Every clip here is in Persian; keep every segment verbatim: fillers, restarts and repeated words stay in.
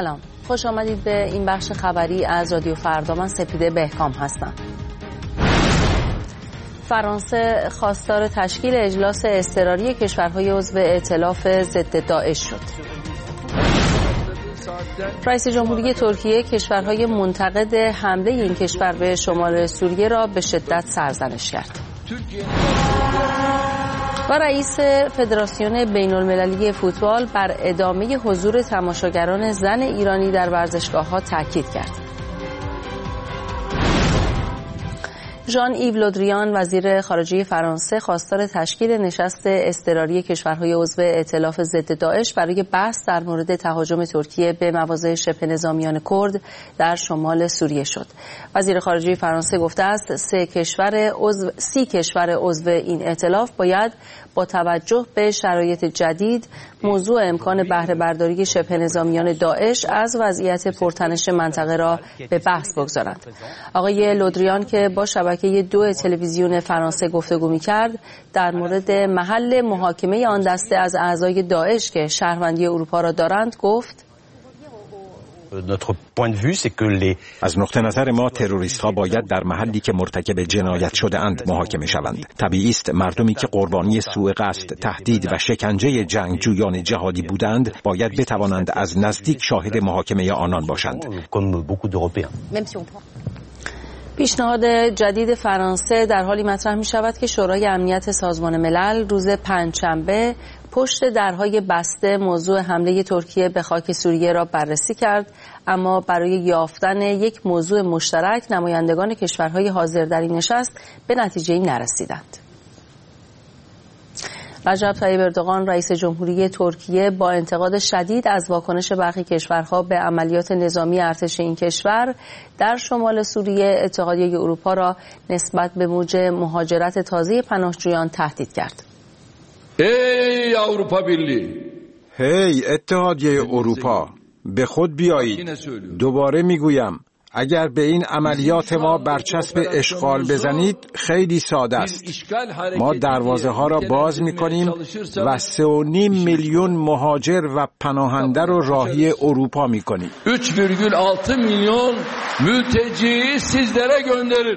سلام، خوش آمدید به این بخش خبری از رادیو فردا. من سپیده بهکام هستم. فرانسه خواستار تشکیل اجلاس اضطراری کشورهای عضو ائتلاف ضد داعش شد. رئیس جمهوری ترکیه کشورهای منتقد حمله این کشور به شمال سوریه را به شدت سرزنش کرد. و رئیس فدراسیون بین المللی فوتبال بر ادامه حضور تماشاگران زن ایرانی در ورزشگاه‌ها تاکید کرد. ژان ایو لودریان وزیر خارجه فرانسه خواستار تشکیل نشست اضطراری کشورهای عضو ائتلاف ضد داعش برای بحث در مورد تهاجم ترکیه به مواضع شبه نظامیان کرد در شمال سوریه شد. وزیر خارجه فرانسه گفته است سه کشور عضو سی کشور عضو این ائتلاف باید با توجه به شرایط جدید موضوع امکان بهره برداری شبه نظامیان داعش از وضعیت پرتنش منطقه را به بحث بگذارند. آقای لودریان که با شبکه دو تلویزیون فرانسه گفتگو می‌کرد در مورد محل محاکمه آن دسته از اعضای داعش که شهروندی اروپا را دارند گفت: از نقطه نظر ما تروریست ها باید در محلی که مرتکب جنایت شده اند محاکمه شوند. طبیعی است مردمی که قربانی سوء قصد، تهدید و شکنجه جنگجویان جهادی بودند باید بتوانند از نزدیک شاهد محاکمه آنان باشند. پیشنهاد جدید فرانسه در حالی مطرح می شود که شورای امنیت سازمان ملل روز پنجشنبه پشت درهای بسته موضوع حمله ترکیه به خاک سوریه را بررسی کرد، اما برای یافتن یک موضوع مشترک نمایندگان کشورهای حاضر در این نشست به نتیجه‌ای نرسیدند. رجب طیب اردوغان رئیس جمهوری ترکیه با انتقاد شدید از واکنش برخی کشورها به عملیات نظامی ارتش این کشور در شمال سوریه اتحادیه اروپا را نسبت به موج مهاجرت تازه پناهجویان تهدید کرد. ای اروپا بیلی، هی اتحادیه اروپا، به خود بیایید. دوباره میگویم اگر به این عملیات ما برچسب اشغال بزنید خیلی ساده است. ما دروازه ها را باز می کنیم و سه و نیم میلیون مهاجر و پناهنده را راهی اروپا می کنیم. üç virgül altı milyon mülteciyi sizlere gönderir.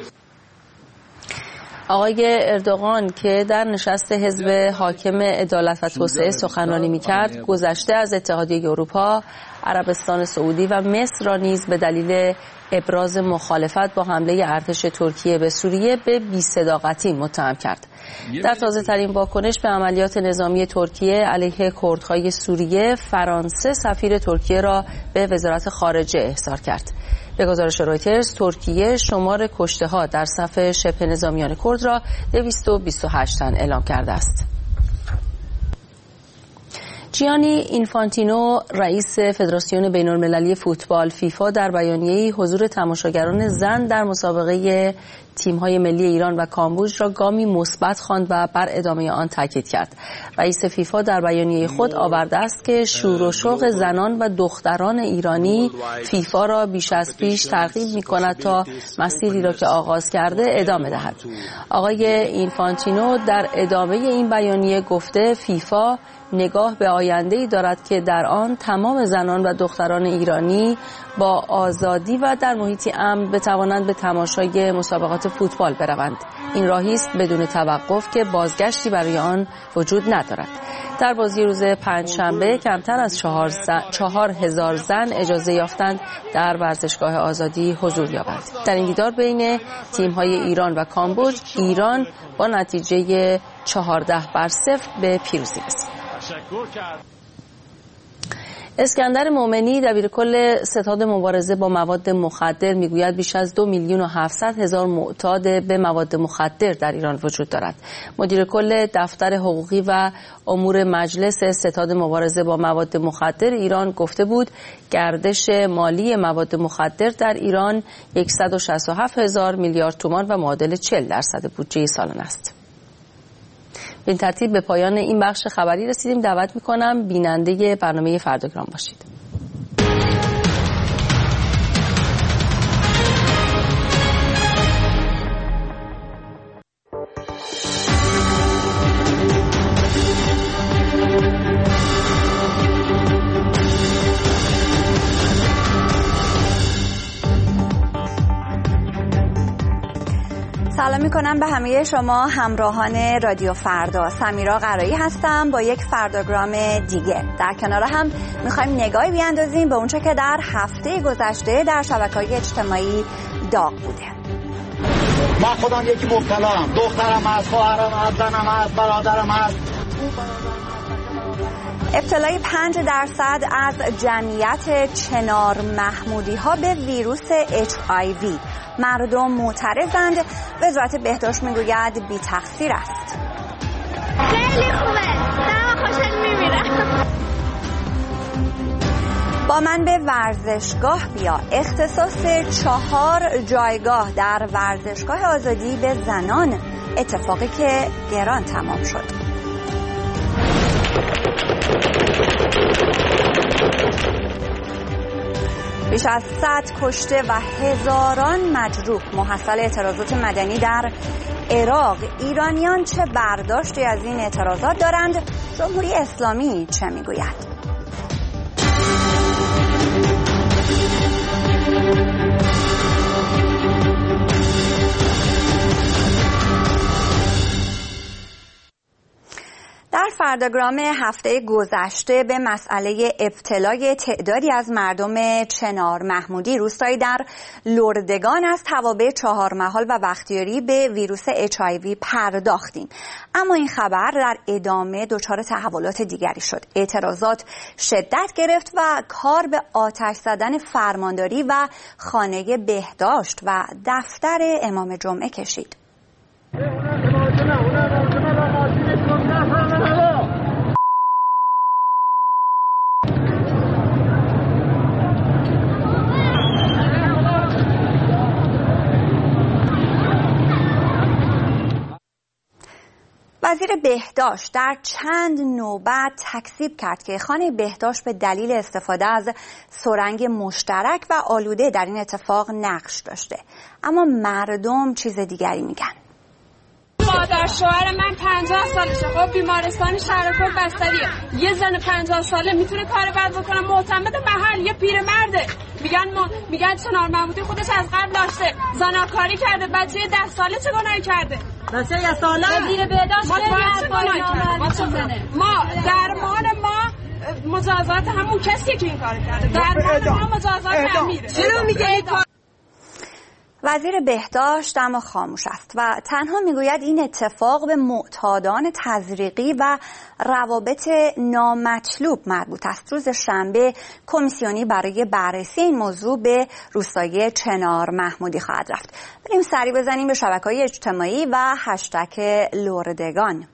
آقای اردوغان که در نشست حزب حاکم عدالت و توسعه سخنرانی می‌کرد، گذشته از اتحادیه اروپا، عربستان سعودی و مصر را نیز به دلیل ابراز مخالفت با حمله ارتش ترکیه به سوریه به بی‌صداقتی متهم کرد. در تازه‌ترین واکنش به عملیات نظامی ترکیه علیه کردهای سوریه، فرانسه سفیر ترکیه را به وزارت خارجه احضار کرد. به گزارش رویترز، ترکیه شمار کشته‌ها در صف شبه نظامیان کرد را دویست و بیست و هشت تن اعلام کرده است. جیانی اینفانتینو رئیس فدراسیون بین المللی فوتبال فیفا در بیانیه‌ای حضور تماشاگران زن در مسابقه تیم‌های ملی ایران و کامبوج را گامی مثبت خواند و بر ادامه آن تاکید کرد. رئیس فیفا در بیانیه خود آورده است که شور و شوق زنان و دختران ایرانی فیفا را بیش از پیش ترغیب می‌کند تا مسیری را که آغاز کرده ادامه دهد. آقای اینفانتینو در ادامه این بیانیه گفته فیفا نگاه به آینده‌ای دارد که در آن تمام زنان و دختران ایرانی با آزادی و در محیطی امن بتوانند به تماشای مسابقات فوتبال بروند. این راهی است بدون توقف که بازگشتی برای آن وجود ندارد. در بازی روز پنجشنبه کمتر از چهار, زن، چهار هزار زن اجازه یافتند در ورزشگاه آزادی حضور یابند. در این دیدار بین تیم‌های ایران و کامبوج، ایران با نتیجه چهارده بر صفر به پیروزی رسید. اسکندر مومنی دبیرکل ستاد مبارزه با مواد مخدر میگوید بیش از دو میلیون و هفتصد هزار معتاد به مواد مخدر در ایران وجود دارد. مدیر کل دفتر حقوقی و امور مجلس ستاد مبارزه با مواد مخدر ایران گفته بود گردش مالی مواد مخدر در ایران صد و شصت و هفت هزار میلیارد تومان و معادل چهل درصد بودجه سالانه است. به این ترتیب به پایان این بخش خبری رسیدیم. دعوت میکنم بیننده برنامه فرداگرام باشید. سلام میکنم به همه شما همراهان رادیو فردا. سمیرا قرایی هستم با یک فرداگرام دیگه. در کنار هم میخوایم نگاهی بیاندازیم به اونچه که در هفته گذشته در شبکه‌های اجتماعی داغ بوده. من خودم یکی مبتلام، دخترم هست، خواهرم هست، زنم هست، برادرم هست. ابتلای پنج درصد از جمعیت چنار محمودی ها به ویروس اچ آی وی. مردم معترضند. وزارت بهداشت میگوید بی تقصیر است. خیلی خوبه، دارم خوشحال میمیرم. با من به ورزشگاه بیا. اختصاص چهار جایگاه در ورزشگاه آزادی به زنان، اتفاقی که گران تمام شد. بیش از صد کشته و هزاران مجروح محصل اعتراضات مدنی در عراق. ایرانیان چه برداشتی از این اعتراضات دارند؟ جمهوری اسلامی چه میگوید؟ در فرداگرام هفته گذشته به مسئله ابتلای تعدادی از مردم چنار محمودی روستایی در لردگان از توابع چهارمحال و بختیاری به ویروس اچ آی وی پرداختیم. اما این خبر در ادامه دچار تحولات دیگری شد. اعتراضات شدت گرفت و کار به آتش زدن فرمانداری و خانه بهداشت و دفتر امام جمعه کشید. وزیر بهداشت در چند نوبت تکذیب کرد که خانه بهداشت به دلیل استفاده از سرنگ مشترک و آلوده در این اتفاق نقش داشته. اما مردم چیز دیگری میگن. مادر شوهر من پنجاه سالشه، خب بیمارستان شهرکور بستریه. یه زن پنجاه ساله میتونه کار بد بکنه؟ معتمد محل یه پیرمرده. میگن ما میگن چنار محمودی خودش از قبل داشته، زناکاری کرده. بچه ده ساله چه گناهی کرده؟ بچه یه ساله وزیر بهداشت چه گناهی کرده؟ ما درمان ما مجازات همون کسی که این کار کرده. درمان ما مجازات امیره. چرا میگه این کار؟ وزیر بهداشت اما خاموش است و تنها میگوید این اتفاق به معتادان تزریقی و روابط نامطلوب مربوط است. روز شنبه کمیسیونی برای بررسی این موضوع به روستای چنار محمودی خواهد رفت. بریم سری بزنیم به شبکه‌های اجتماعی و هشتگ لردگان.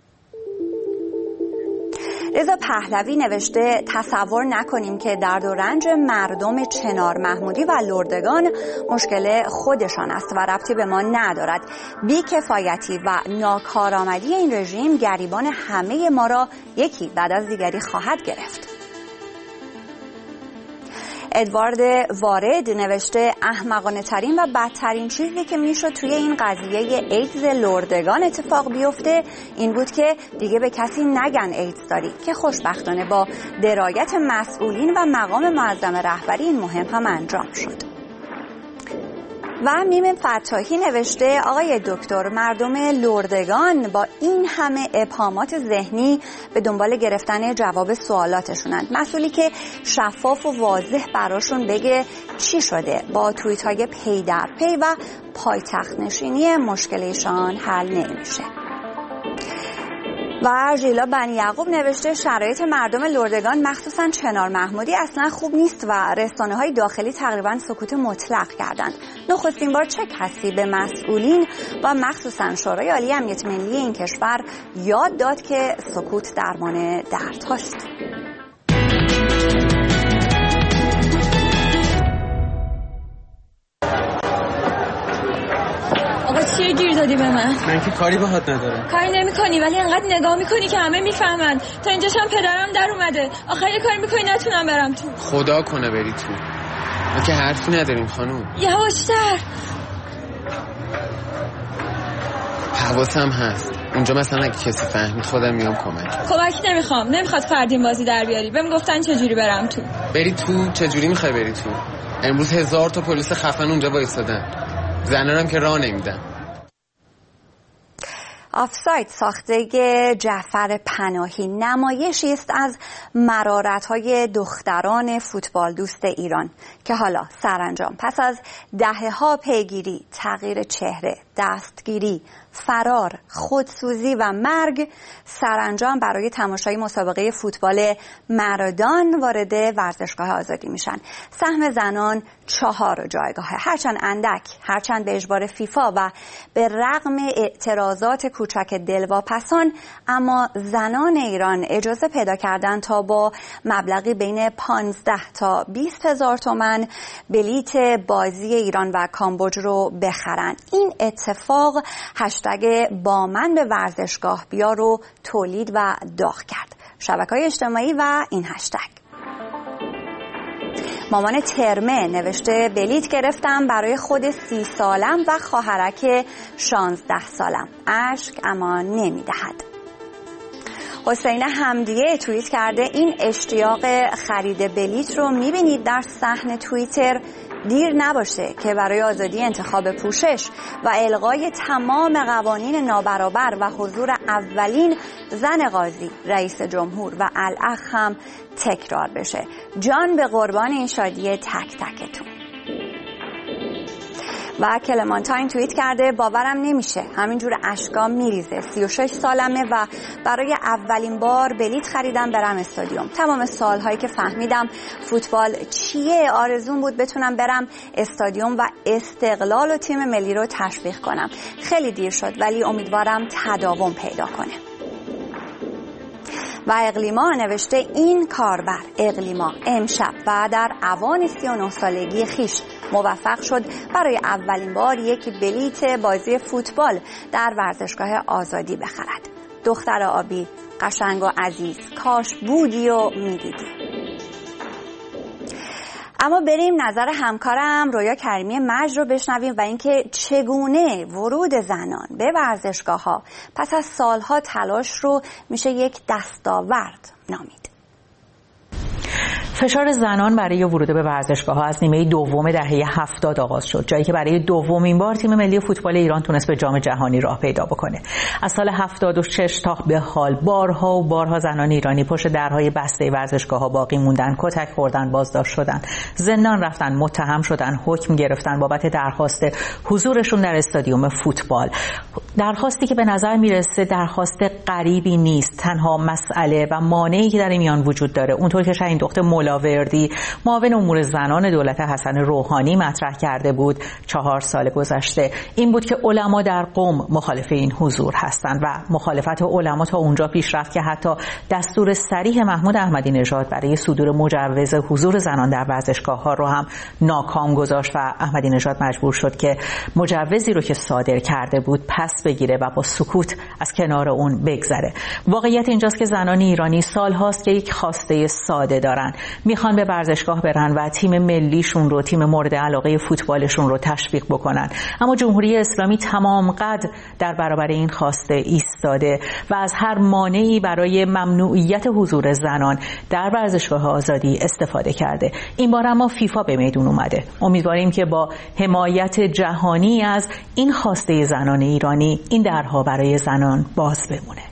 رضا پهلوی نوشته تصور نکنیم که درد و رنج مردم چنار محمودی و لردگان مشکل خودشان است و ربطی به ما ندارد. بی‌کفایتی و ناکارآمدی این رژیم گریبان همه ما را یکی بعد از دیگری خواهد گرفت. ادوارد وارد نوشته احمقانه ترین و بدترین چیزی که میشد توی این قضیه ایدز لردگان اتفاق بیفته این بود که دیگه به کسی نگن ایدز داری، که خوشبختانه با درایت مسئولین و مقام معظم رهبری این مهم هم انجام شد. و میم فتاحی نوشته آقای دکتر، مردم لردگان با این همه ابهامات ذهنی به دنبال گرفتن جواب سوالاتشونند. مسئولی که شفاف و واضح براشون بگه چی شده، با توییت های پی در پی و پایتخت نشینی مشکلشان حل نمیشه. و ژیلا بنی یعقوب نوشته شرایط مردم لردگان مخصوصا چنار محمودی اصلا خوب نیست و رسانه‌های داخلی تقریبا سکوت مطلق کردند. نخستین بار چه کسی به مسئولین و مخصوصا شورای عالی امنیت ملی این کشور یاد داد که سکوت درمان دردهاست. آقا چیه گیر دادی به من؟ من که کاری باهات ندارم. کاری نمی‌کنی ولی انقدر نگاه می‌کنی که همه میفهمن. تا اینجاش هم پدرم در اومده. آخر یه کاری می‌کنی نتونم برم تو. خدا کنه بری تو. ما که حرفی نداریم خانوم. یواشتر. حواسم هست. اونجا مثلا اگه کسی فهمید خودم میام کمک. کمکی نمیخوام. نمیخواد فردین بازی در بیاری. بهم گفتن چه جوری برم تو. بری تو چه جوری می‌خوای بری تو؟ امروز هزار تا پلیس خفن اونجا وایسادن. زنارم که راه نمیدن. آفساید ساخته جعفر پناهی نمایشی است از مرارت‌های دختران فوتبال دوست ایران که حالا سرانجام پس از دهه‌ها پیگیری، تغییر چهره، دستگیری، فرار، خودسوزی و مرگ سرانجام برای تماشای مسابقه فوتبال مردان وارد ورزشگاه آزادی میشن. سهم زنان چهار جایگاهه، هرچند اندک، هرچند به اجبار فیفا و به رغم اعتراضات کوچک دلواپسان، اما زنان ایران اجازه پیدا کردن تا با مبلغی بین پانزده تا بیست هزار تومان بلیت بازی ایران و کامبوج رو بخرن. این اتفاق هشتگ با من به ورزشگاه بیا رو تولید و داغ کرد. شبکه‌های اجتماعی و این هشتگ. مامان ترمه نوشته بلیت گرفتم برای خود سی سالم و خواهرک شانزده سالم. اشک اما نمیدهد. حسین حمدیه توییت کرده این اشتیاق خرید بلیت رو میبینید در صحن توییتر. دیر نباشه که برای آزادی انتخاب پوشش و الغای تمام قوانین نابرابر و حضور اولین زن قاضی، رئیس جمهور و الاخ هم تکرار بشه. جان به قربان این شادی تک تکتون. و کلمانتاین توییت کرده باورم نمیشه، همینجور اشکام میریزه. سی و شش سالمه و برای اولین بار بلیت خریدم برم استادیوم. تمام سالهایی که فهمیدم فوتبال چیه آرزوم بود بتونم برم استادیوم و استقلال و تیم ملی رو تشویق کنم. خیلی دیر شد ولی امیدوارم تداوم پیدا کنه. و اقلیما نوشته این کاربر اقلیما امشب و در اوان سی و نه سالگی خیش موفق شد برای اولین بار یک بلیت بازی فوتبال در ورزشگاه آزادی بخرد. دختر آبی، قشنگ و عزیز، کاش بودی و میدیدی. اما بریم نظر همکارم رویا کریمی مجد رو بشنویم و اینکه چگونه ورود زنان به ورزشگاه‌ها پس از سالها تلاش رو میشه یک دستاورد نامید. فشار زنان برای ورود به ورزشگاه‌ها از نیمه دوم دهه هفتاد آغاز شد، جایی که برای دومین بار تیم ملی فوتبال ایران تونست به جام جهانی راه پیدا بکنه. از سال هفتاد و شش تا به حال بارها و بارها زنان ایرانی پشت درهای بسته ورزشگاه‌ها باقی موندن، کتک خوردن، بازداشت شدن، زندان رفتن، متهم شدن، حکم گرفتن بابت درخواست حضورشون در استادیوم فوتبال. درخواستی که به نظر میرسه درخواست غریبی نیست، تنها مسئله و مانعی که در این میان وجود داره اونطور که شاهین دختر مولاوردی معاون امور زنان دولت حسن روحانی مطرح کرده بود چهار سال گذشته این بود که علما در قم مخالف این حضور هستند و مخالفت علما تا اونجا پیش رفت که حتی دستور صریح محمود احمدی نژاد برای صدور مجوز حضور زنان در ورزشگاه‌ها رو هم ناکام گذاشت و احمدی نژاد مجبور شد که مجوزی رو که صادر کرده بود پس بگیره و با سکوت از کنار اون بگذره. واقعیت اینجاست که زنان ایرانی سال هاست که یک خواسته ساده دارن، میخوان به ورزشگاه برن و تیم ملیشون رو، تیم مورد علاقه فوتبالشون رو تشویق بکنن، اما جمهوری اسلامی تمام قد در برابر این خواسته ایستاده و از هر مانعی برای ممنوعیت حضور زنان در ورزشگاه آزادی استفاده کرده. این بار اما فیفا به میدون اومده. امیدواریم که با حمایت جهانی از این خواسته زنان ایرانی این درها برای زنان باز بمونه.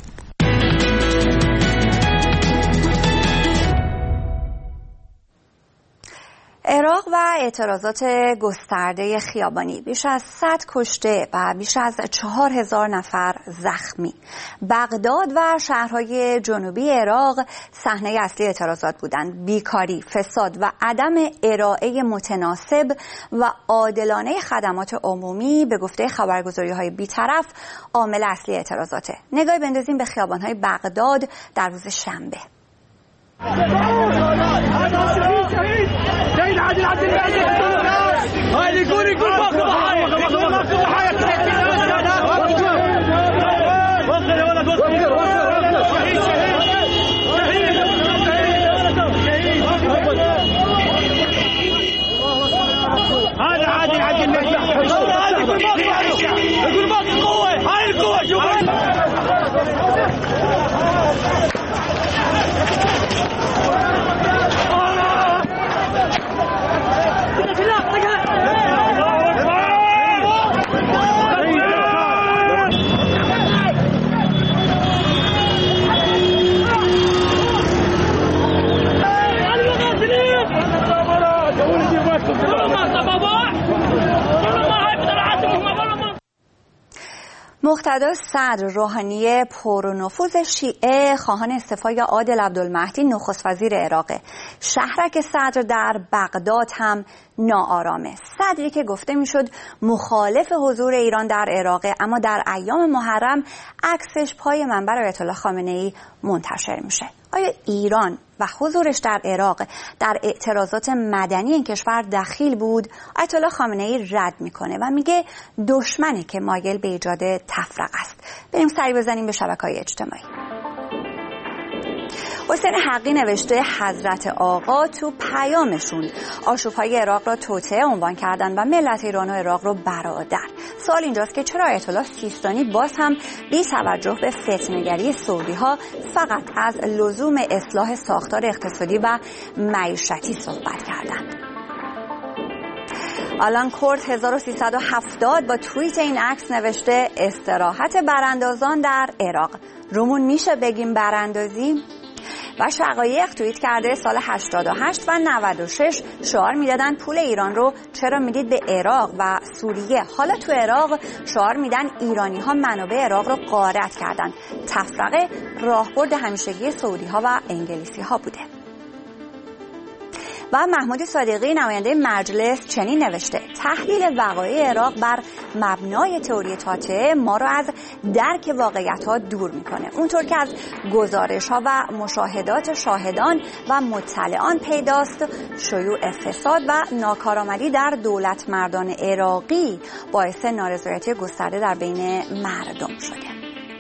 عراق و اعتراضات گسترده خیابانی، بیش از صد کشته و بیش از چهار هزار نفر زخمی. بغداد و شهرهای جنوبی عراق صحنه اصلی اعتراضات بودند. بیکاری، فساد و عدم ارائه متناسب و عادلانه خدمات عمومی به گفته خبرگزاری‌های بی‌طرف عامل اصلی اعتراضاته. نگاهی بندازیم به خیابان‌های بغداد در روز شنبه. عادل عادل هاي يقول يقول باكو ضحايا يقول باكو ضحايا وصل يا ولد وصل شهيد شهيد هذا عادل عادل هذا يقول باكو يقول باكو قوه هاي القوه شوف مقتدا صدر روحانی پرنفوذ شیعه خواهان استعفای عادل عبدالمهدی نخست وزیر عراق. شهرک صدر در بغداد هم ناآرامه. صدری که گفته میشد مخالف حضور ایران در عراق، اما در ایام محرم عکسش پای منبر آیت الله خامنه ای منتشر میشه. آیا ایران و حضورش در عراق در اعتراضات مدنی این کشور دخیل بود؟ آیت الله خامنه ای رد میکنه و میگه دشمنی که مایل به ایجاد تفرقه است. بریم سری بزنیم به شبکه‌های اجتماعی. حسین حقی نوشته حضرت آقا تو پیامشون آشوب‌های عراق را توطئه عنوان کردن و ملت ایران و عراق رو برادر. سوال اینجاست که چرا آیت الله سیستانی باز هم بی توجه به فتنه‌گری سعودی‌ها فقط از لزوم اصلاح ساختار اقتصادی و معیشتی صحبت کردند؟ آلان کورت هزار و سیصد و هفتاد با توییت این عکس نوشته استراحت براندازان در عراق. رومون میشه بگیم براندازی؟ و شقایق توییت کرده سال هشتاد و هشت و نود و شش شعار میدادن پول ایران رو چرا میدید به عراق و سوریه. حالا تو عراق شعار میدن ایرانی ها منابع عراق رو غارت کردن. تفرقه راهبرد همیشگی سعودی ها و انگلیسی ها بوده. و محمود صادقی نماینده مجلس چنین نوشته تحلیل وقایع عراق بر مبنای تئوری توطئه ما را از درک واقعیت ها دور میکنه. اونطور که از گزارش ها و مشاهدات شاهدان و مطلعان پیداست شیوع فساد و ناکارآمدی در دولت مردان عراقی باعث نارضایتی گسترده در بین مردم شده.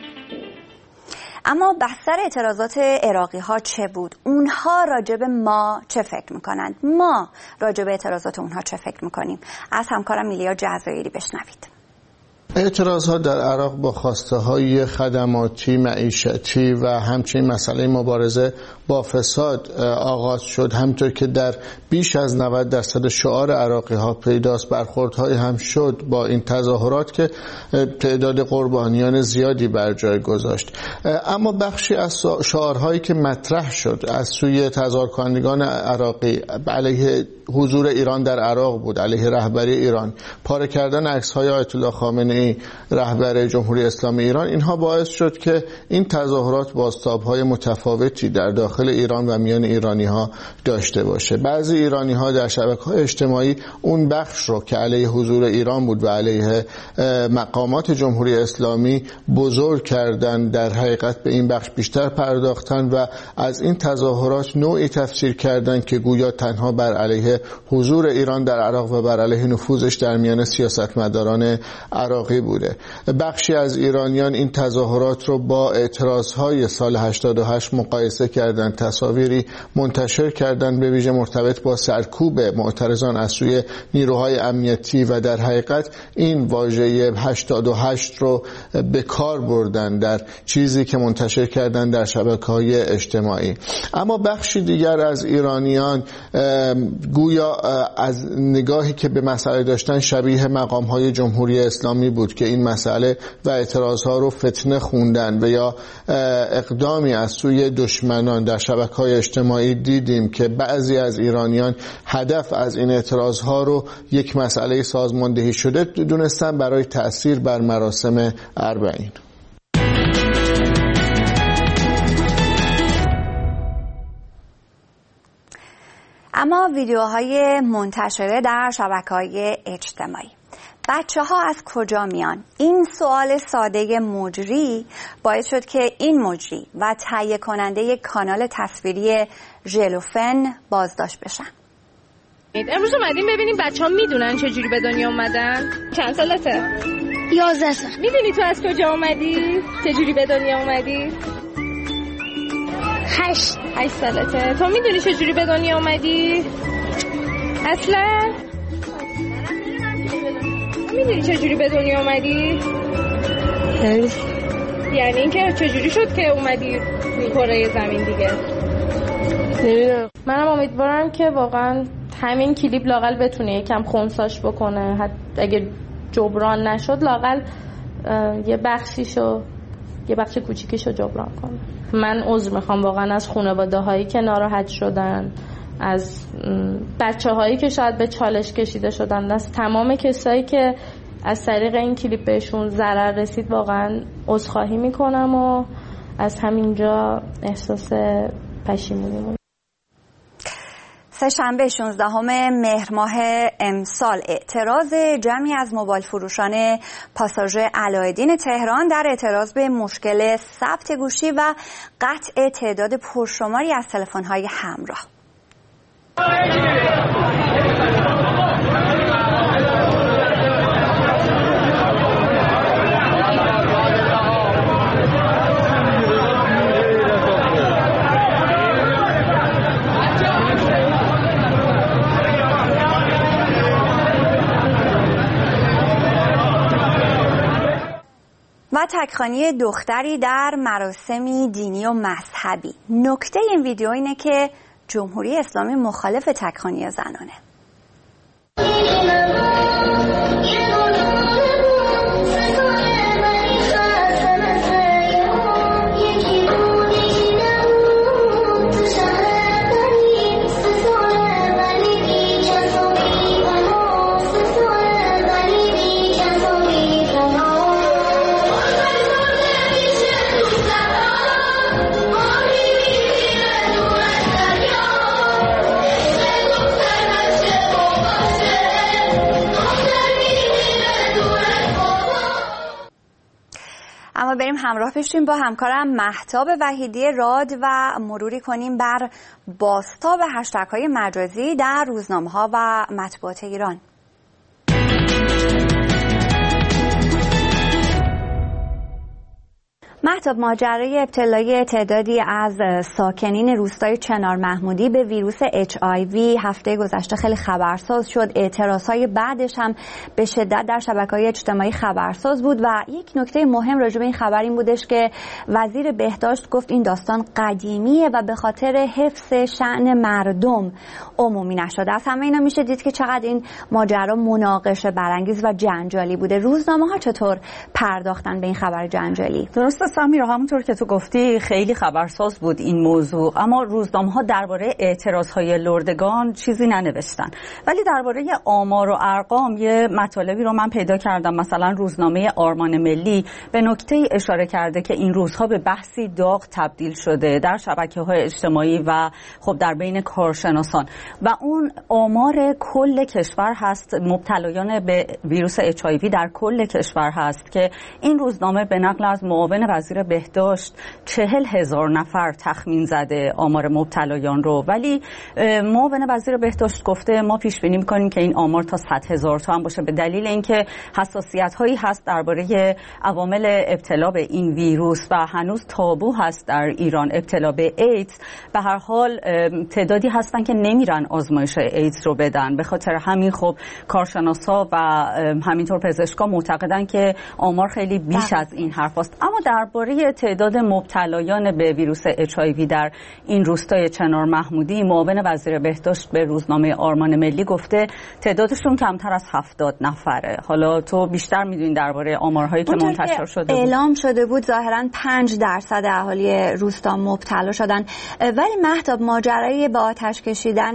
اما بستر اعتراضات عراقی ها چه بود؟ اونها راجب ما چه فکر میکنند؟ ما راجب اعتراضات اونها چه فکر میکنیم؟ از همکارم میلیا جزایری بشنوید. اعتراض ها در عراق با خواسته های خدماتی، معیشتی و همچنین مسئله مبارزه با فساد آغاز شد. همطور که در بیش از نود درصد شعار عراقی ها پیداست، برخوردهای هم شد با این تظاهرات که تعداد قربانیان زیادی بر جای گذاشت. اما بخشی از شعارهایی که مطرح شد از سوی تظاهرکنندگان عراقی علیه حضور ایران در عراق بود، علیه رهبری ایران، پاره کردن عکس‌های آیت الله خامنه ای رهبر جمهوری اسلامی ایران، اینها باعث شد که این تظاهرات بازتاب‌های متفاوتی در داخل ایران و میان ایرانی‌ها داشته باشه. بعضی ایرانی‌ها در شبکه‌های اجتماعی اون بخش رو که علیه حضور ایران بود و علیه مقامات جمهوری اسلامی بزرگ کردن، در حقیقت به این بخش بیشتر پرداختن و از این تظاهرات نوعی تفسیر کردن که گویا تنها بر علیه حضور ایران در عراق و بر علیه نفوذش در میان سیاستمداران عراقی بوده. بخشی از ایرانیان این تظاهرات رو با اعتراضهای سال هشتاد و هشت مقایسه کردند، تصاویری منتشر کردند به ویژه مرتبط با سرکوب معترضان از سوی نیروهای امنیتی و در حقیقت این واژه هشتاد و هشت رو به کار بردن در چیزی که منتشر کردند در شبکه‌های اجتماعی. اما بخشی دیگر از ایرانیان گویا از نگاهی که به مسئله داشتن شبیه مقام‌های جمهوری اسلامی بود که این مسئله و اعتراضها رو فتنه خوندن و یا اقدامی از سوی دشمنان. در شبکه‌های اجتماعی دیدیم که بعضی از ایرانیان هدف از این اعتراضها رو یک مسئله سازماندهی شده دونستن برای تأثیر بر مراسم اربعین. اما ویدیوهای منتشره در شبکه‌های اجتماعی، بچه ها از کجا میان؟ این سوال ساده مجری باعث شد که این مجری و تهیه کننده کانال تصویری ژلوفن بازداشت بشن. امروز اومدیم ببینیم بچه ها میدونن چجوری به دنیا اومدن؟ چند سالته؟ یازده سال. میدونی تو از کجا اومدی؟ چجوری به دنیا اومدی؟ هشت هشت سالته. تو میدونی چجوری به دنیا اومدی؟ اصلا؟ میدونی چجوری به دنیا اومدی؟ یعنی اینکه چجوری شد که اومدی کره زمین دیگه؟ نمیدونم. منم امیدوارم که واقعا همین کلیپ لاقل بتونه یکم خونساش بکنه، حتی اگه جبران نشد لاقل یه بخشیشو یه بخش کوچیکیشو جبران کنه. من عذر میخوام واقعا از خانواده هایی که ناراحت شدن، از بچه هایی که شاید به چالش کشیده شدن، از تمام کسایی که از طریق این کلیپ بهشون ضرر رسید واقعا عذرخواهی میکنم و از همینجا احساس پشیمونی می‌کنم. سه‌شنبه شانزدهم مهر ماه امسال اعتراض جمعی از موبایل فروشان پاساژ علاءالدین تهران در اعتراض به مشکل ثبت گوشی و قطع تعداد پرشماری از تلفن‌های همراه. و تکخوانی دختری در مراسمی دینی و مذهبی. نکته این ویدیو اینه که جمهوری اسلامی مخالف تکخوانی زنانه. اما بریم همراه بشیم با همکارم مهتاب وحیدی راد و مروری کنیم بر بازتاب هشتگ‌های مجازی در روزنامه‌ها و مطبوعات ایران. مهتاب، ماجرای ابتلای تعدادی از ساکنین روستای چنار محمودی به ویروس اچ آی وی هفته گذشته خیلی خبرساز شد. اعتراضهای بعدش هم به شدت در شبکه‌های اجتماعی خبرساز بود و یک نکته مهم راجع به این خبر این بودش که وزیر بهداشت گفت این داستان قدیمیه و به خاطر حفظ شأن مردم عمومی نشده. از همه اینا میشه دید که چقدر این ماجرا مناقشه برانگیز و جنجالی بوده. روزنامه‌ها چطور پرداختن به این خبر جنجالی؟ درسته سمیرا، همونطور که تو گفتی خیلی خبرساز بود این موضوع، اما روزنامه‌ها درباره اعتراض‌های لردگان چیزی ننوشتن. ولی درباره آمار و ارقام یه مطالبی رو من پیدا کردم. مثلا روزنامه آرمان ملی به نکته اشاره کرده که این روزها به بحثی داغ تبدیل شده در شبکه‌های اجتماعی و خب در بین کارشناسان و اون آمار کل کشور هست، مبتلایان به ویروس اچ آی وی در کل کشور هست که این روزنامه به نقل از معاون وزیر بهداشت چهل هزار نفر تخمین زده آمار مبتلایان رو، ولی معاون وزیر بهداشت گفته ما پیش بینی می‌کنیم که این آمار تا صد هزار تا هم باشه، به دلیل اینکه حساسیت هایی هست درباره عوامل ابتلا به این ویروس و هنوز تابو هست در ایران ابتلا به ایدز. به هر حال تعدادی هستن که نمیرن آزمایش ایدز رو بدن. به خاطر همین خب کارشناسا و همینطور پزشکا معتقدن که آمار خیلی بیش از این حرف است. اما درباره تعداد مبتلایان به ویروس اچ آی وی در این روستای چنار محمودی، معاون وزیر بهداشت به روزنامه آرمان ملی گفته تعدادشون کمتر از هفتاد نفره. حالا تو بیشتر میدونی درباره آمارهایی که منتشر شده بود. اعلام شده بود ظاهراً پنج درصد اهالی روستا مبتلا شدن، ولی مهتاب ماجرای با آتش کشیدن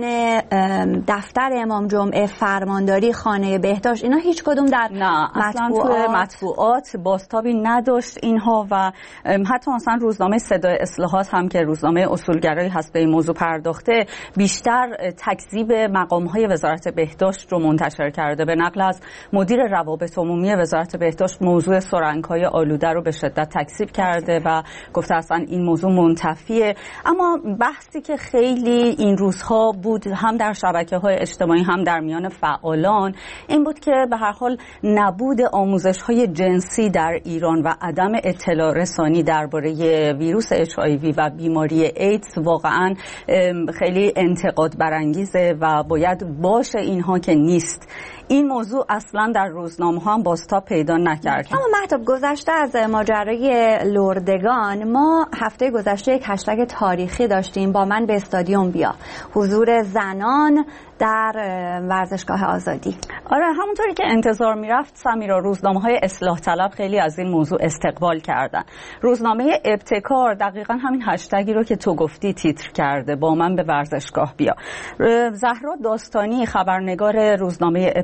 دفتر امام جمعه، فرمانداری، خانه بهداشت، اینا هیچ کدوم در نه اصلا تو مطبوعات بازتابی نداشت اینها و حتی مثلا روزنامه صدای اصلاحات هم که روزنامه اصولگرایی هست به این موضوع پرداخته، بیشتر تکذیب مقام‌های وزارت بهداشت رو منتشر کرده. به نقل از مدیر روابط عمومی وزارت بهداشت موضوع سرنگ‌های آلوده رو به شدت تکذیب کرده و گفته اصلا این موضوع منتفیه. اما بحثی که خیلی این روزها بود هم در شبکه‌های اجتماعی هم در میان فعالان این بود که به هر حال نبود آموزش‌های جنسی در ایران و عدم اطلاع رسانی درباره ویروس اچ آی وی و بیماری ایدز واقعا خیلی انتقاد برانگیزه و باید باشه، اینها که نیست. این موضوع اصلا در روزنامه ها هم بازتاب پیدا نکرد. اما مهتاب گذشته از ماجرای لردگان، ما هفته گذشته یک هشتگ تاریخی داشتیم، با من به استادیوم بیا، حضور زنان در ورزشگاه آزادی. آره، همونطوری که انتظار میرفت سمیرا، روزنامه‌های اصلاح طلب خیلی از این موضوع استقبال کردن. روزنامه ابتکار دقیقاً همین هشتگی رو که تو گفتی تیتر کرده، با من به ورزشگاه بیا. زهرا داستانی خبرنگار روزنامه ابتکار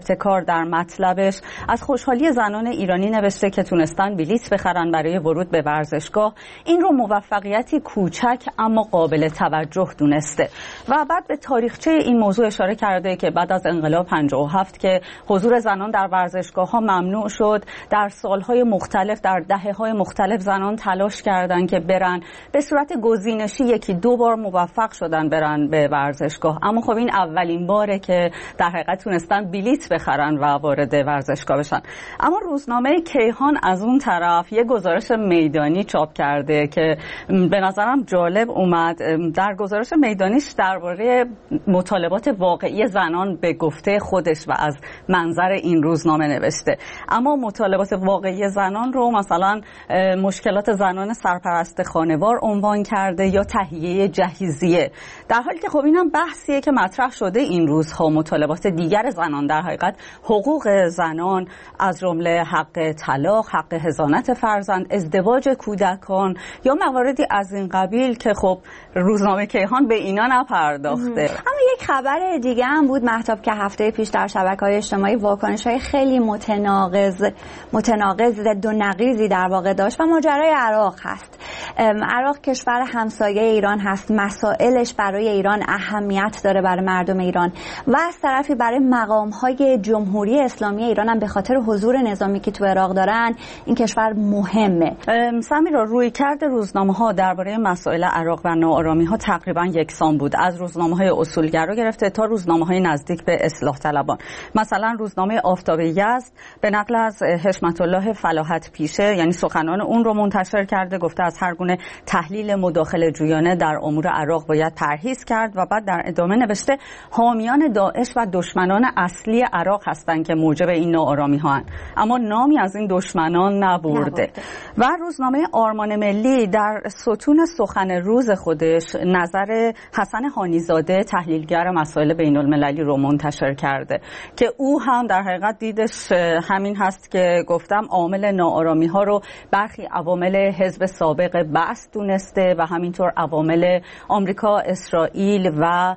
ابتکار در مطلبش از خوشحالی زنان ایرانی نوشته که تونستن بلیط بخرن برای ورود به ورزشگاه. این رو موفقیتی کوچک اما قابل توجه دونسته و بعد به تاریخچه این موضوع اشاره کرده که بعد از انقلاب پنجاه و هفت که حضور زنان در ورزشگاه ها ممنوع شد، در سالهای مختلف، در دهه‌های مختلف زنان تلاش کردن که برن به صورت گزینشی، یکی دو بار موفق شدن برن به ورزشگاه، اما خب این اولین باره که در حقیقت تونستن بلیط بخرن و وارد ورزشگاه بشن. اما روزنامه کیهان از اون طرف یه گزارش میدانی چاپ کرده که به نظرم جالب اومد. در گزارش میدانیش درباره مطالبات واقعی زنان به گفته خودش و از منظر این روزنامه نوشته، اما مطالبات واقعی زنان رو مثلا مشکلات زنان سرپرست خانوار عنوان کرده یا تهیه جهیزیه، در حالی که خب اینم بحثیه که مطرح شده این روزها. مطالبات دیگر زنان در حقیقت حقوق زنان از جمله حق طلاق، حق حضانت فرزند، ازدواج کودکان یا مواردی از این قبیل که خب روزنامه کیهان به اینا نپرداخته. اما یک خبر دیگه هم بود مهتاب که هفته پیش در شبکه‌های اجتماعی واکنش‌های خیلی متناقض متناقض ضد و نقیضی در واقع داشت و ماجرای عراق هست. عراق کشور همسایه ایران هست، مسائلش برای ایران اهمیت داره، برای مردم ایران، و از طرفی برای مقام‌های جمهوری اسلامی ایران هم به خاطر حضور نظامی که تو عراق دارن این کشور مهمه. سمیرا، روی کرد روزنامه‌ها درباره مسائل عراق و ناآرامی‌ها تقریبا یکسان بود، از روزنامه‌های اصولگرا گرفته تا روزنامه‌های نزدیک به اصلاح طلبان. مثلا روزنامه آفتاب یزد به نقل از حشمت الله فلاحت پیشه، یعنی سخنان اون رو منتشر کرده، گفته از هر گونه تحلیل مداخله جویانه در امور عراق باید پرهیز کرد و بعد در ادامه نوشته حامیان داعش و دشمنان اصلی عراق هستند که موجب این ناآرامی‌ها هستند، اما نامی از این دشمنان نبرده. نبرده. و روزنامه آرمان ملی در ستون سخن روز خودش نظر حسن هانیزاده تحلیلگر مسائل بین المللی رو منتشر کرده که او هم در حقیقت دیدش همین هست که گفتم، عامل ناآرامی ها رو برخی عوامل حزب سابق بعث دونسته و همینطور عوامل آمریکا، اسرائیل و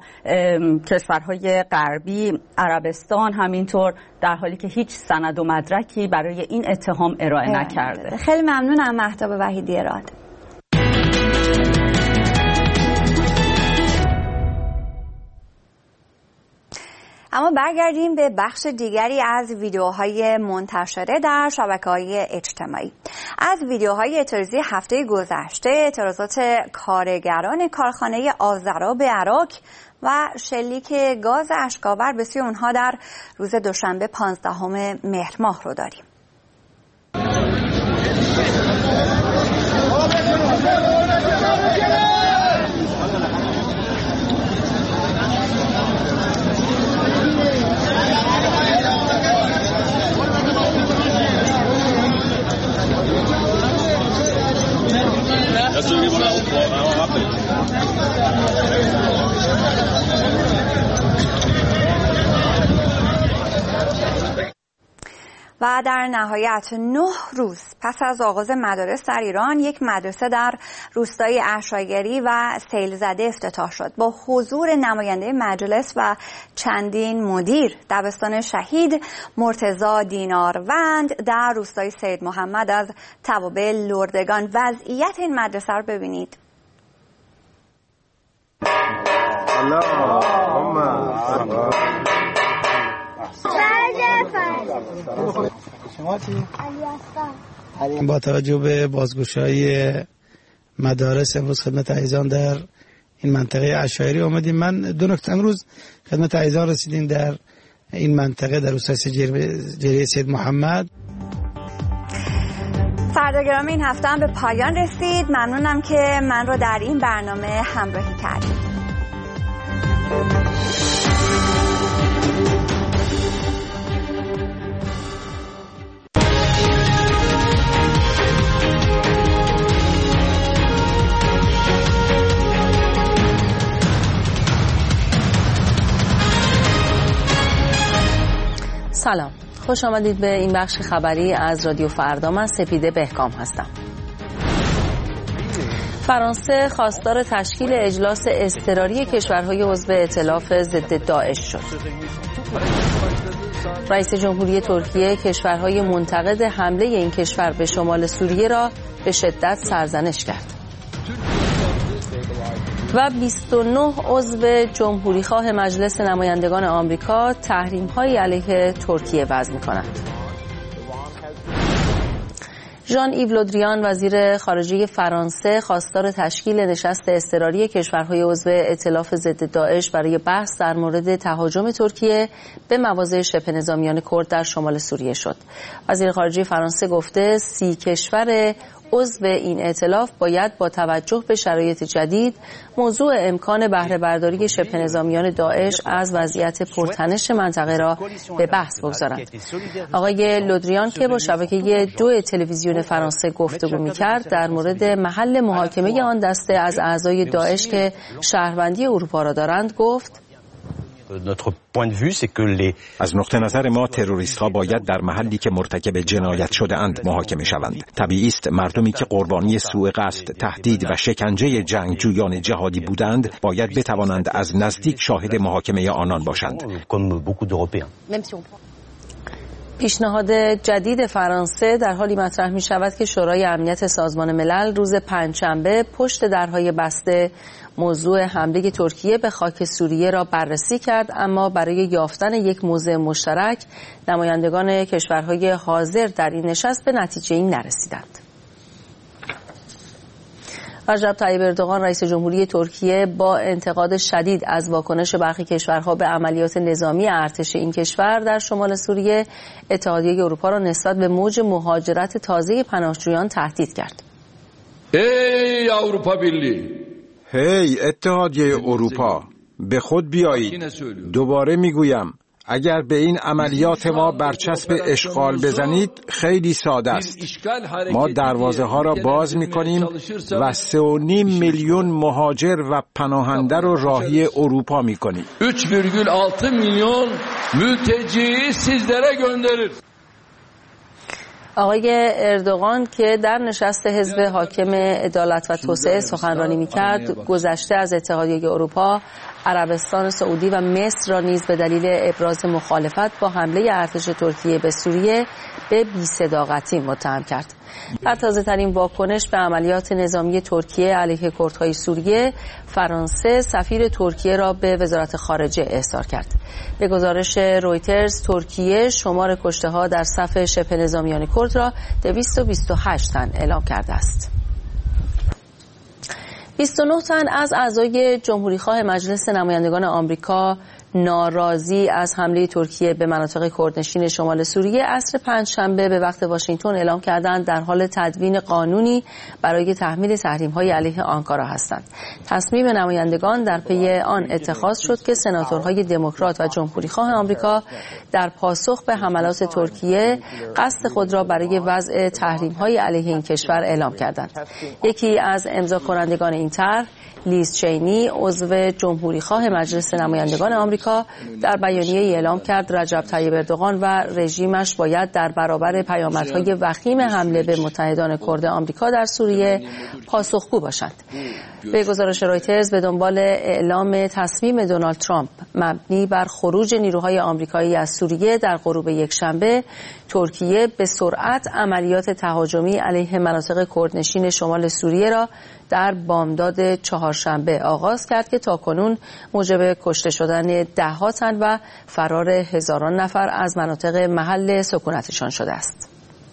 کشورهای غربی، عربستان همینطور، در حالی که هیچ سند و مدرکی برای این اتهام ارائه نکرده. خیلی ممنونم مهتاب وحیدی اراد. اما برگردیم به بخش دیگری از ویدیوهای منتشره در شبکه‌های اجتماعی. از ویدیوهای اعتراضی هفته گذشته، اعتراضات کارگران کارخانه آذرا به عراق و شلیک گاز اشک‌آور به سوی اونها در روز دوشنبه پانزدهم مهر ماه رو داریم. و در نهایت نه روز پس از آغاز مدارس در ایران، یک مدرسه در روستای عشایری و سیلزده افتتاح شد با حضور نماینده مجلس و چندین مدیر. دبستان شهید مرتضی دیناروند در روستای سید محمد از توابع لردگان. وضعیت این مدرسه رو ببینید. با توجه به بازگشایی مدارس امروز خدمت عزیزان در این منطقه عشایری آمدیم. من دو نکته امروز خدمت عزیزان رسیدیم در این منطقه در روستای جریه سید محمد. فرداگرام این هفته هم به پایان رسید. ممنونم که من رو در این برنامه همراهی کردید. سلام، خوش آمدید به این بخش خبری از رادیو فردا. من سپیده بهکام هستم. فرانسه خواستار تشکیل اجلاس اضطراری کشورهای عضو ائتلاف ضد داعش شد. رئیس جمهوری ترکیه کشورهای منتقد حمله این کشور به شمال سوریه را به شدت سرزنش کرد. و بیست و نه عضو جمهوریخواه مجلس نمایندگان آمریکا تحریم‌های علیه ترکیه وضع می‌کنند. ژان ایو لودریان وزیر خارجه فرانسه خواستار تشکیل نشست اضطراری کشورهای عضو ائتلاف ضد داعش برای بحث در مورد تهاجم ترکیه به مواضع شبه نظامیان کرد در شمال سوریه شد. وزیر خارجه فرانسه گفته سی کشور عضو این ائتلاف باید با توجه به شرایط جدید موضوع امکان بهره برداری شبه نظامیان داعش از وضعیت پرتنش منطقه را به بحث بگذارند. آقای لودریان که با شبکه دو تلویزیون فرانسه گفتگو می‌کرد در مورد محل محاکمه آن دسته از اعضای داعش که شهروندی اروپا را دارند گفت: از نقطه نظر ما تروریست ها باید در محلی که مرتکب جنایت شده اند محاکمه شوند. طبیعی است مردمی که قربانی سوء قصد، تهدید و شکنجه جنگجویان جهادی بودند باید بتوانند از نزدیک شاهد محاکمه آنان باشند. پیشنهاد جدید فرانسه در حالی مطرح می شود که شورای امنیت سازمان ملل روز پنجشنبه پشت درهای بسته موضوع حمله ترکیه به خاک سوریه را بررسی کرد، اما برای یافتن یک موضع مشترک نمایندگان کشورهای حاضر در این نشست به نتیجه‌ای نرسیدند. رجب طیب اردوغان رئیس جمهوری ترکیه با انتقاد شدید از واکنش برخی کشورها به عملیات نظامی ارتش این کشور در شمال سوریه اتحادیه اروپا را نسبت به موج مهاجرت تازه پناهجویان تهدید کرد. ای اروپا بیلی، هی اتحادیه اروپا، به خود بیایید. دوباره میگویم اگر به این عملیات ما برچسب اشغال بزنید خیلی ساده است. ما دروازه ها را باز می کنیم و سه و نیم میلیون مهاجر و پناهنده رو راهی اروپا می کنیم. üç virgül altı milyon mülteciyi sizlere gönderir. آقای اردوغان که در نشست حزب حاکم عدالت و توسعه سخنرانی می‌کرد، گذشته از اتحادیه اروپا، عربستان سعودی و مصر را نیز به دلیل ابراز مخالفت با حمله ارتش ترکیه به سوریه به بی‌صداقتی متهم کرد. در تازه‌ترین واکنش به عملیات نظامی ترکیه علیه کردهای سوریه، فرانسه سفیر ترکیه را به وزارت خارجه احضار کرد. به گزارش رویترز، ترکیه شمار کشته‌ها در صف شبه نظامیان کرد را دویست و بیست و هشت تن اعلام کرده است. بیست و نه تن از اعضای جمهوریخواه مجلس نمایندگان آمریکا ناراضی از حمله ترکیه به مناطق کردنشین شمال سوریه عصر پنجشنبه به وقت واشنگتن اعلام کردند در حال تدوین قانونی برای تحمیل تحریم‌های علیه آنکارا هستند. تصمیم نمایندگان در پی آن اتخاذ شد که سناتورهای دموکرات و جمهوریخواه آمریکا در پاسخ به حملات ترکیه قصد خود را برای وضع تحریم‌های علیه این کشور اعلام کردند. یکی از امضاکنندگان این طرح، لیز چینی، عضو جمهوریخواه مجلس نمایندگان آمریکا، در بیانیه‌ای اعلام کرد رجب طیب اردوغان و رژیمش باید در برابر پیامدهای وخیم حمله به متحدان کرد آمریکا در سوریه پاسخگو باشند. به گزارش رویترز، به دنبال اعلام تصمیم دونالد ترامپ مبنی بر خروج نیروهای آمریکایی از سوریه در غروب یکشنبه، ترکیه به سرعت عملیات تهاجمی علیه مناطق کردنشین شمال سوریه را در بامداد چهارشنبه آغاز کرد که تاکنون موجب کشته شدن ده‌ها تن و فرار هزاران نفر از مناطق محل سکونتشان شده است.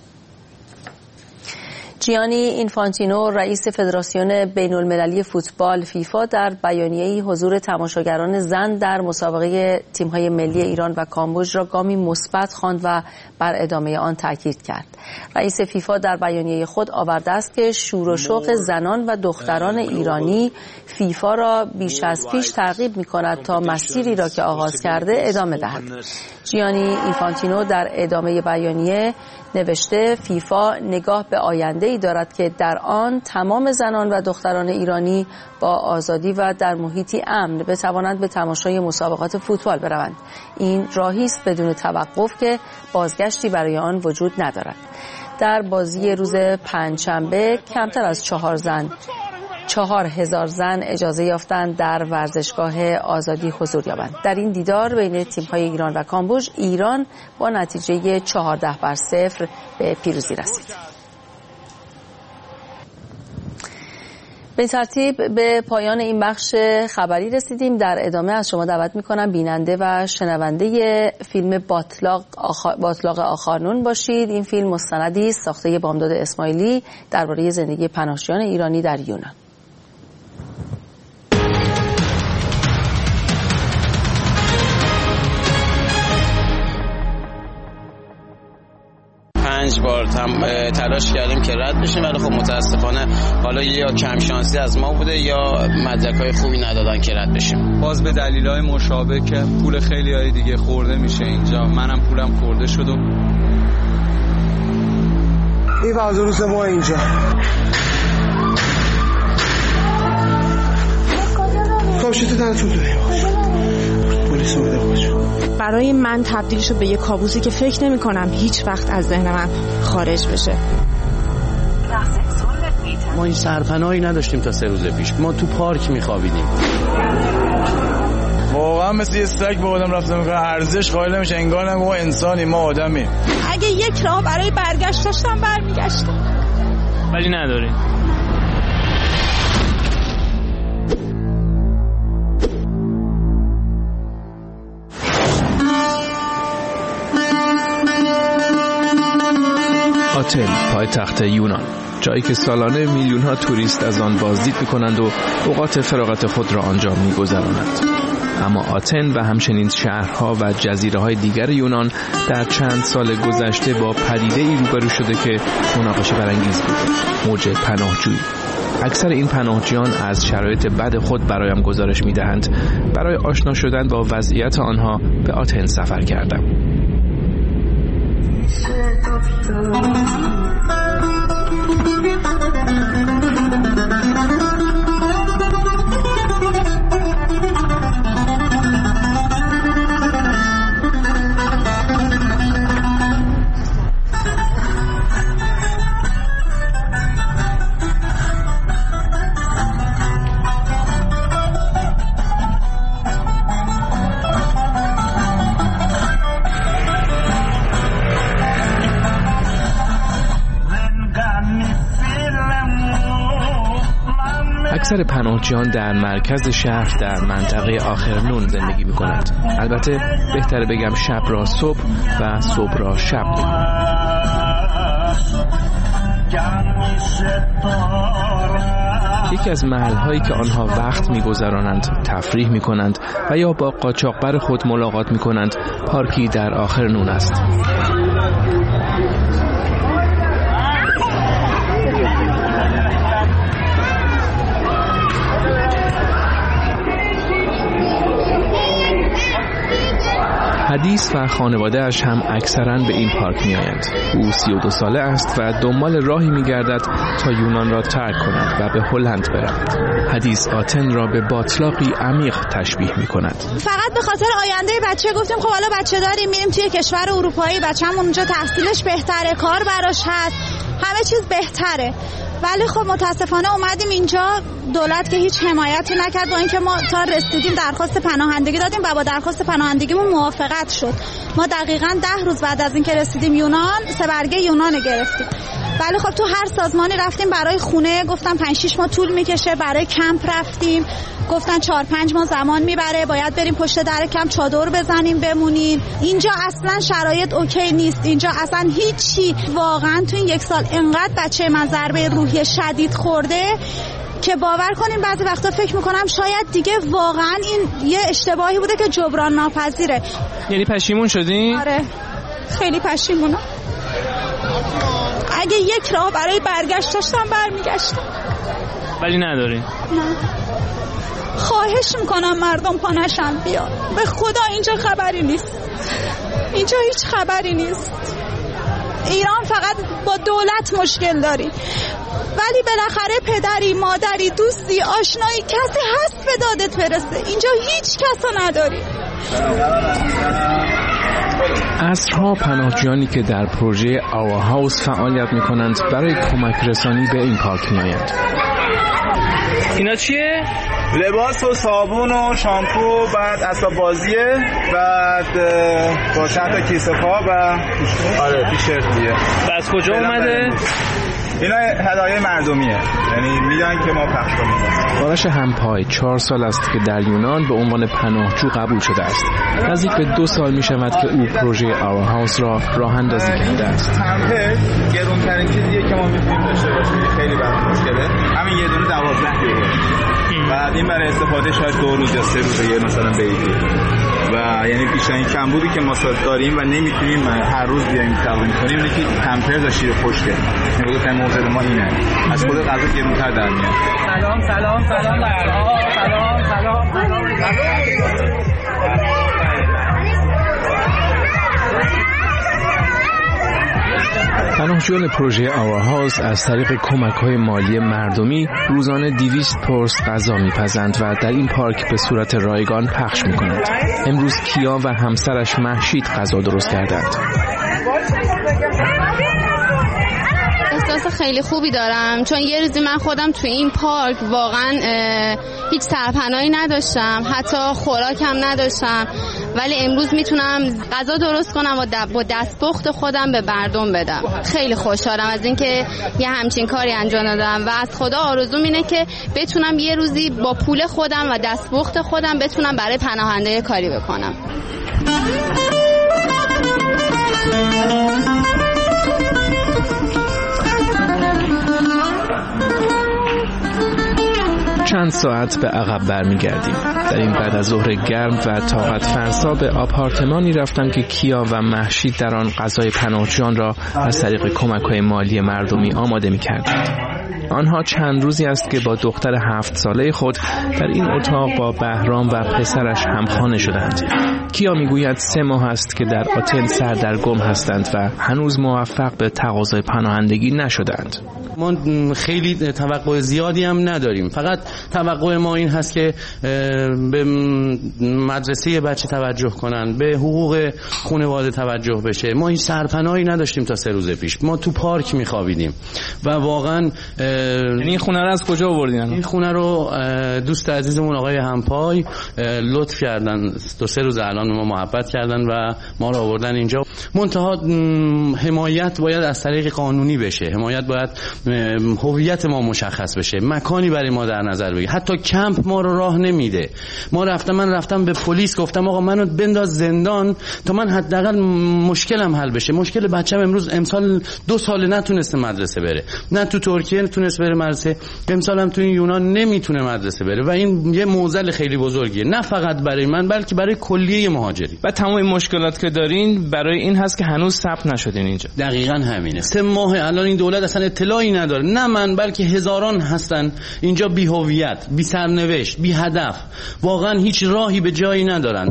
جیانی اینفانتینو رئیس فدراسیون بین المللی فوتبال فیفا در بیانیه‌ای حضور تماشاگران زن در مسابقه تیم‌های ملی ایران و کامبوج را گامی مثبت خواند و بر ادامه آن تاکید کرد. رئیس فیفا در بیانیه خود آورده است که شور و شوق زنان و دختران ایرانی فیفا را بیش از پیش ترغیب می‌کند تا مسیری را که آغاز کرده ادامه دهد. جیانی اینفانتینو در ادامه بیانیه نوشته فیفا نگاه به آینده‌ای دارد که در آن تمام زنان و دختران ایرانی با آزادی و در محیطی امن بتوانند به تماشای مسابقات فوتبال بروند. این راهی است بدون توقف که بازگشتی برای آن وجود ندارد. در بازی روز پنجشنبه کمتر از چهار زن چهار هزار زن اجازه یافتند در ورزشگاه آزادی حضور یابند. در این دیدار بین تیم‌های ایران و کامبوج، ایران با نتیجه چهارده بر صفر به پیروزی رسید. به ترتیب به پایان این بخش خبری رسیدیم. در ادامه از شما دعوت می‌کنم بیننده و شنونده فیلم باطلاق آخا... باطلاق آخارنون باشید. این فیلم مستندی است ساخته بامداد اسماعیلی درباره زندگی پناهجویان ایرانی در یونان. پنج بار تلاش کردیم که رد بشیم، ولی خب متاسفانه حالا یا کم شانسی از ما بوده یا مدرک‌های خوبی ندادن که رد بشیم. باز به دلایل مشابه که پول خیلی های دیگه خورده میشه اینجا، منم پولم خورده شد و این بعض روز ما اینجا کامشیت دنتون داریم پلیس اومده باشه. برای من تبدیل شد به یه کابوسی که فکر نمی کنم هیچ وقت از ذهن من خارج بشه. ما این سرپناهی نداشتیم تا سه روز پیش، ما تو پارک میخوابیدیم. واقعا مثل یه سگ با آدم رفتن میکنه، ارزش قائل نمیشه، انگار ما انسانی، ما آدمی. اگه یک راه برای برگشت داشتم برمیگشتم، ولی نداریم. آتن، پایتخت یونان، جایی که سالانه میلیون ها توریست از آن بازدید می‌کنند و اوقات فراغت خود را آنجا می‌گذرانند. اما آتن و همچنین شهرها و جزیره‌های دیگر یونان در چند سال گذشته با پدیده‌ای روبرو شده که مناقشه برانگیز بود: موج پناهجویی. اکثر این پناهجویان از شرایط بد خود برایم گزارش می‌دهند. برای آشنا شدن با وضعیت آنها به آتن سفر کردم. اکثر پناهجویان در مرکز شهر در منطقه آخرنون زندگی می کنند. البته بهتره بگم شب را صبح و صبح را شب. یکی از محل‌هایی که آنها وقت می‌گذرانند، تفریح می‌کنند و یا با قاچاقبر خود ملاقات می‌کنند، پارکی در آخرنون است. حدیث و خانواده‌اش هم اکثراً به این پارک می‌آیند. او سی و دو ساله است و دنبال راهی می‌گردد تا یونان را ترک کند و به هلند برود. حدیث آتن را به باطلاقی عمیق تشبیه می‌کند. فقط به خاطر آینده بچه گفتیم خب حالا بچه داریم میریم توی کشور اروپایی، بچه‌مون اونجا تحصیلش بهتره، کار براش هست، همه چیز بهتره. ولی خب متاسفانه اومدیم اینجا، دولت که هیچ حمایتی نکرد، با اینکه ما تا رسیدیم درخواست پناهندگی دادیم و با درخواست پناهندگیمون موافقت شد. ما دقیقاً ده روز بعد از اینکه رسیدیم یونان سه برگه یونان گرفتیم. ولی خب تو هر سازمانی رفتیم برای خونه گفتن پنج شش ماه طول میکشه، برای کمپ رفتیم گفتن چهار پنج ماه زمان میبره، باید بریم پشت در کمپ چادر بزنیم بمونیم. اینجا اصلا شرایط اوکی نیست، اینجا اصلا هیچی. واقعا تو این یک سال انقدر بچه من ضربه روحی شدید خورده که باور کنین بعضی وقتا فکر میکنم شاید دیگه واقعا این یه اشتباهی بوده که جبران ناپذیره. یعنی پشیمون شدین؟ آره خیلی پشیمونم. اگه یک راه برای برگشت داشتم برمیگشتم، ولی نداری. نه. خواهش میکنم مردم پا نشن بیان. به خدا اینجا خبری نیست، اینجا هیچ خبری نیست. ایران فقط با دولت مشکل داری، ولی بالاخره پدری، مادری، دوستی، آشنایی، کسی هست به دادت برسه. اینجا هیچ کسا نداری. عصرها پناهجویانی که در پروژه آوا هاوس فعالیت می‌کنند برای کمک رسانی به این پارک می‌آیند. اینا چیه؟ لباس و صابون و شامپو، بعد اسباب بازیه، بعد با چند تا کیسه پا و آره تیشرت دیگه. و از کجا اومده؟ اینا هدایای مردمیه، یعنی میدن که ما پخش کنیم. آرش همپای چهار سال است که در یونان به عنوان پناهجو قبول شده است. نزدیک به دو سال می شود که او پروژه آور هاوس را راه اندازی کرده است. همپل گرونترین چیزیه که ما میتونیم داشته باشیم، خیلی برای مشکله. همین یه دونه دوازده یورو. بعد این برای استفاده شاید دو روز یا سه روز یه مثلا بیدی. و یعنی بیشترین کمبودی که ما داریم و نمیتونیم هر روز بیایم تقویم کنیم اینه که تمپرز و شیر خشکه. یعنی بزرگترین موضوع ما اینه. از خود غذا گرونتر در میاد. سلام سلام سلام سلام سلام سلام. پناهجویان پروژه آور هاوس از طریق کمک‌های مالی مردمی روزانه دویست پرس غذا می‌پزند و در این پارک به صورت رایگان پخش می‌کنند. امروز کیا و همسرش مهشید غذا درست کردند. احساس خیلی خوبی دارم چون یه روزی من خودم تو این پارک واقعا هیچ سرپناهی نداشتم، حتی خوراکم نداشتم، ولی امروز میتونم غذا درست کنم و با دستپخت خودم به مردم بدم. خیلی خوشحالم از اینکه یه همچین کاری انجام دادم و از خدا آرزوم اینه که بتونم یه روزی با پول خودم و دستپخت خودم بتونم برای پناهنده کاری بکنم. چند ساعت به عقب برمیگردیم. در این بعد از ظهر گرم و طاقت فرسا به آپارتمانی رفتم که کیا و مهشید در آن غذای پناهجویان را از طریق کمک‌های مالی مردمی آماده می‌کردند. آنها چند روزی است که با دختر هفت ساله خود در این اتاق با بهرام و پسرش همخانه شدند. کیا میگوید سه ماه است که در آتن سردرگم هستند و هنوز موفق به تقاضای پناهندگی نشدند. ما خیلی توقع زیادی هم نداریم، فقط توقع ما این هست که به مدرسه بچه توجه کنن، به حقوق خانواده توجه بشه. ما هیچ سرپناهی نداشتیم تا سه روز پیش، ما تو پارک میخوابیدیم و واقعا یعنی این خونه رو از کجا آوردین؟ این خونه رو دوست عزیزمون آقای همپای لطف کردن، دو سه روز الان ما محبت کردن و ما رو آوردن اینجا. منتها حمایت باید از طریق قانونی بشه، حمایت باید هویت ما مشخص بشه، مکانی برای ما در نظر بگیره. حتی کمپ ما رو راه نمیده. ما رفتم من رفتم به پلیس گفتم آقا منو بنداز زندان تا من حداقل مشکلم حل بشه. مشکل بچه‌م امروز امسال دو سال نتونسته مدرسه بره، نه تو ترکیه نتونست بره مدرسه، امسال هم تو این یونان نمیتونه مدرسه بره و این یه معضل خیلی بزرگیه، نه فقط برای من بلکه برای کلیه مهاجرین. و تمام این مشکلات که دارین برای این هست که هنوز ثبت نشدین اینجا. دقیقاً همینه. سه ماه الان این دولت اصلا اطلاعی نداره، نه من بلکه هزاران هستن اینجا بی هویت، بی سرنوشت، بی هدف، واقعا هیچ راهی به جایی ندارن.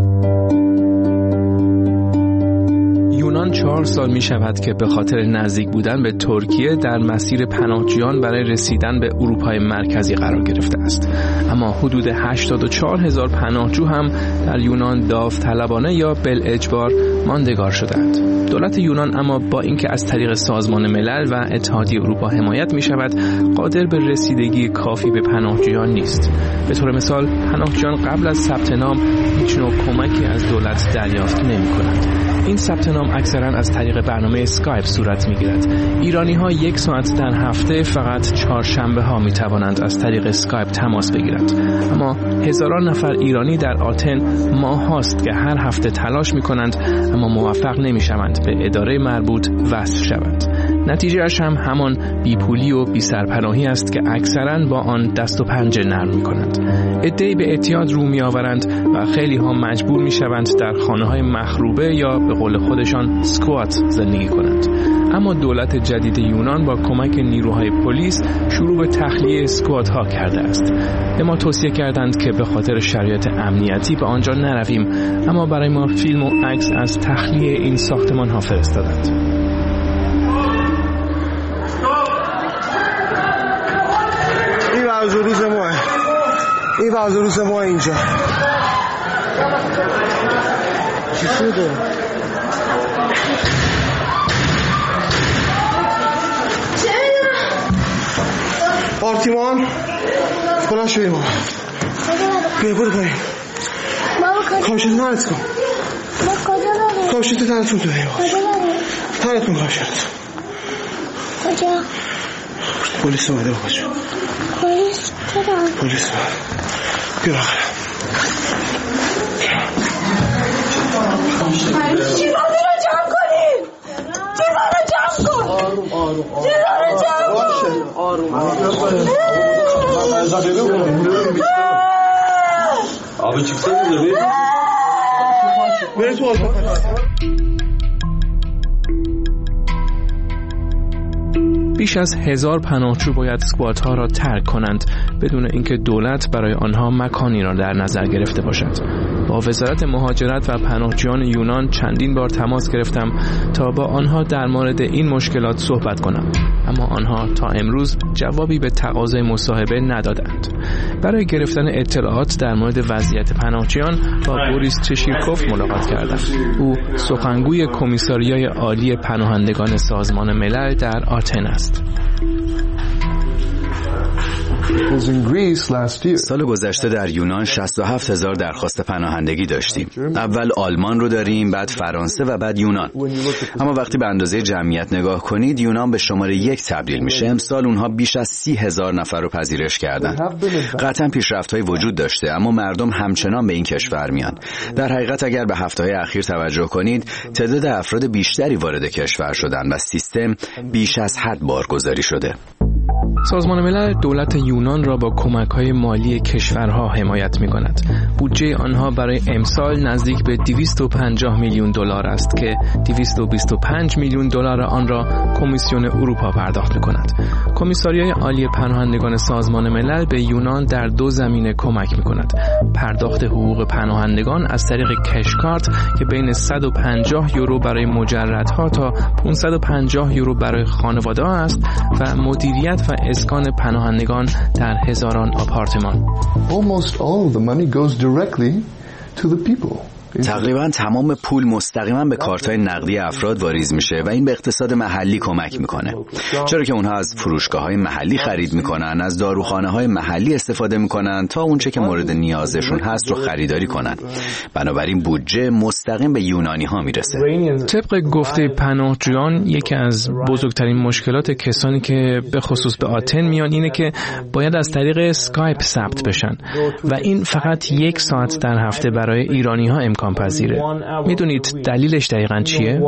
یونان چهار سال می شود که به خاطر نزدیک بودن به ترکیه در مسیر پناهجویان برای رسیدن به اروپای مرکزی قرار گرفته است. اما حدود هشتاد و چهار هزار پناهجو هم در یونان داوطلبانه یا بالاجبار ماندگار شدند. دولت یونان اما با اینکه از طریق سازمان ملل و اتحادیه اروپا حمایت می شود، قادر به رسیدگی کافی به پناهجویان نیست. به طور مثال پناهجویان قبل از ثبت نام هیچ نوع کمکی از دولت دریافت نمی کنند. این ثبت نام اکثرا از طریق برنامه اسکایپ صورت می‌گیرد. ایرانی‌ها یک ساعت در هفته فقط چهارشنبه ها می‌توانند از طریق اسکایپ تماس بگیرند. اما هزاران نفر ایرانی در آتن ماه هاست که هر هفته تلاش می‌کنند اما موفق نمی‌شوند به اداره مربوط وصل شوند. نتیجه‌اش هم همان بیپولی و بی‌سرپناهی است که اکثرا با آن دست و پنجه نرم می‌کنند. عده‌ای به اعتیاد رو می‌آورند و خیلی‌ها مجبور می‌شوند در خانه‌های مخروبه یا به قول خودشان سکوات زندگی کنند. اما دولت جدید یونان با کمک نیروهای پلیس شروع به تخلیه اسکوات ها کرده است. به ما توصیه کردند که به خاطر شرایط امنیتی به آنجا نرویم، اما برای ما فیلم و عکس از تخلیه این ساختمان ها فرستادند. این بعض روز ما این بعض روز ما اینجا چی شده؟ آرتیمان بلند شو ایمان بیا برو پایین کامشت تنت کن کامشت تنت کن تو ایمان تنت کن کامشت کجا؟ پلیس اومده بابا جون پلیس کدام؟ پلیس اومده بیا آخرم چیزا رو جمع کنیم چیزا رو جمع کن آروم آروم چیزا رو جمع کن آروم آروم آبی چیکسا بزرگی بری تو آلپا بیش از هزار پناهجو باید اسکوادها را ترک کنند بدون اینکه دولت برای آنها مکانی را در نظر گرفته باشد. با وزارت مهاجرت و پناهجویان یونان چندین بار تماس گرفتم تا با آنها در مورد این مشکلات صحبت کنم، اما آنها تا امروز جوابی به تقاضای مصاحبه ندادند. برای گرفتن اطلاعات در مورد وضعیت پناهجویان با بوریس چشیرکوف ملاقات کردم. او سخنگوی کمیساریای عالی پناهندگان سازمان ملل در آتن است. سال گذشته در یونان شصت و هفت هزار درخواست پناهندگی داشتیم. اول آلمان رو داریم، بعد فرانسه و بعد یونان. اما وقتی به اندازه جمعیت نگاه کنید یونان به شماره یک تبدیل میشه. امسال اونها بیش از سی هزار نفر رو پذیرش کردن. قطعا پیشرفت‌های وجود داشته، اما مردم همچنان به این کشور میان. در حقیقت اگر به هفته‌های اخیر توجه کنید تعداد افراد بیشتری وارد کشور شدن و سیستم بیش از حد بارگذاری شده. سازمان ملل دولت یونان را با کمک‌های مالی کشورها حمایت می‌کند. بودجه آنها برای امسال نزدیک به دویست و پنجاه میلیون دلار است که دویست و بیست و پنج میلیون دلار آن را کمیسیون اروپا پرداخت می‌کند. کمیساریای عالی پناهندگان سازمان ملل به یونان در دو زمینه کمک می‌کند. پرداخت حقوق پناهندگان از طریق کشکارت که بین صد و پنجاه یورو برای مجردها تا پانصد و پنجاه یورو برای خانواده‌ها است و مدیریت و اسکان پناهندگان در هزاران آپارتمان. Almost all the money goes directly to the people. تقریبا تمام پول مستقیما به کارت‌های نقدی افراد واریز میشه و این به اقتصاد محلی کمک میکنه، چرا که اونها از فروشگاه‌های محلی خرید میکنن، از داروخانه‌های محلی استفاده میکنن تا اونچه که مورد نیازشون هست رو خریداری کنن. بنابراین بودجه مستقیم به یونانی‌ها میرسه. طبق گفته پناهجویان یکی از بزرگترین مشکلات کسانی که به خصوص به آتن میان اینه که باید از طریق اسکایپ ثبت بشن و این فقط یک ساعت در هفته برای ایرانی‌ها امکان پذیره. میدونید دلیلش دقیقاً چیه؟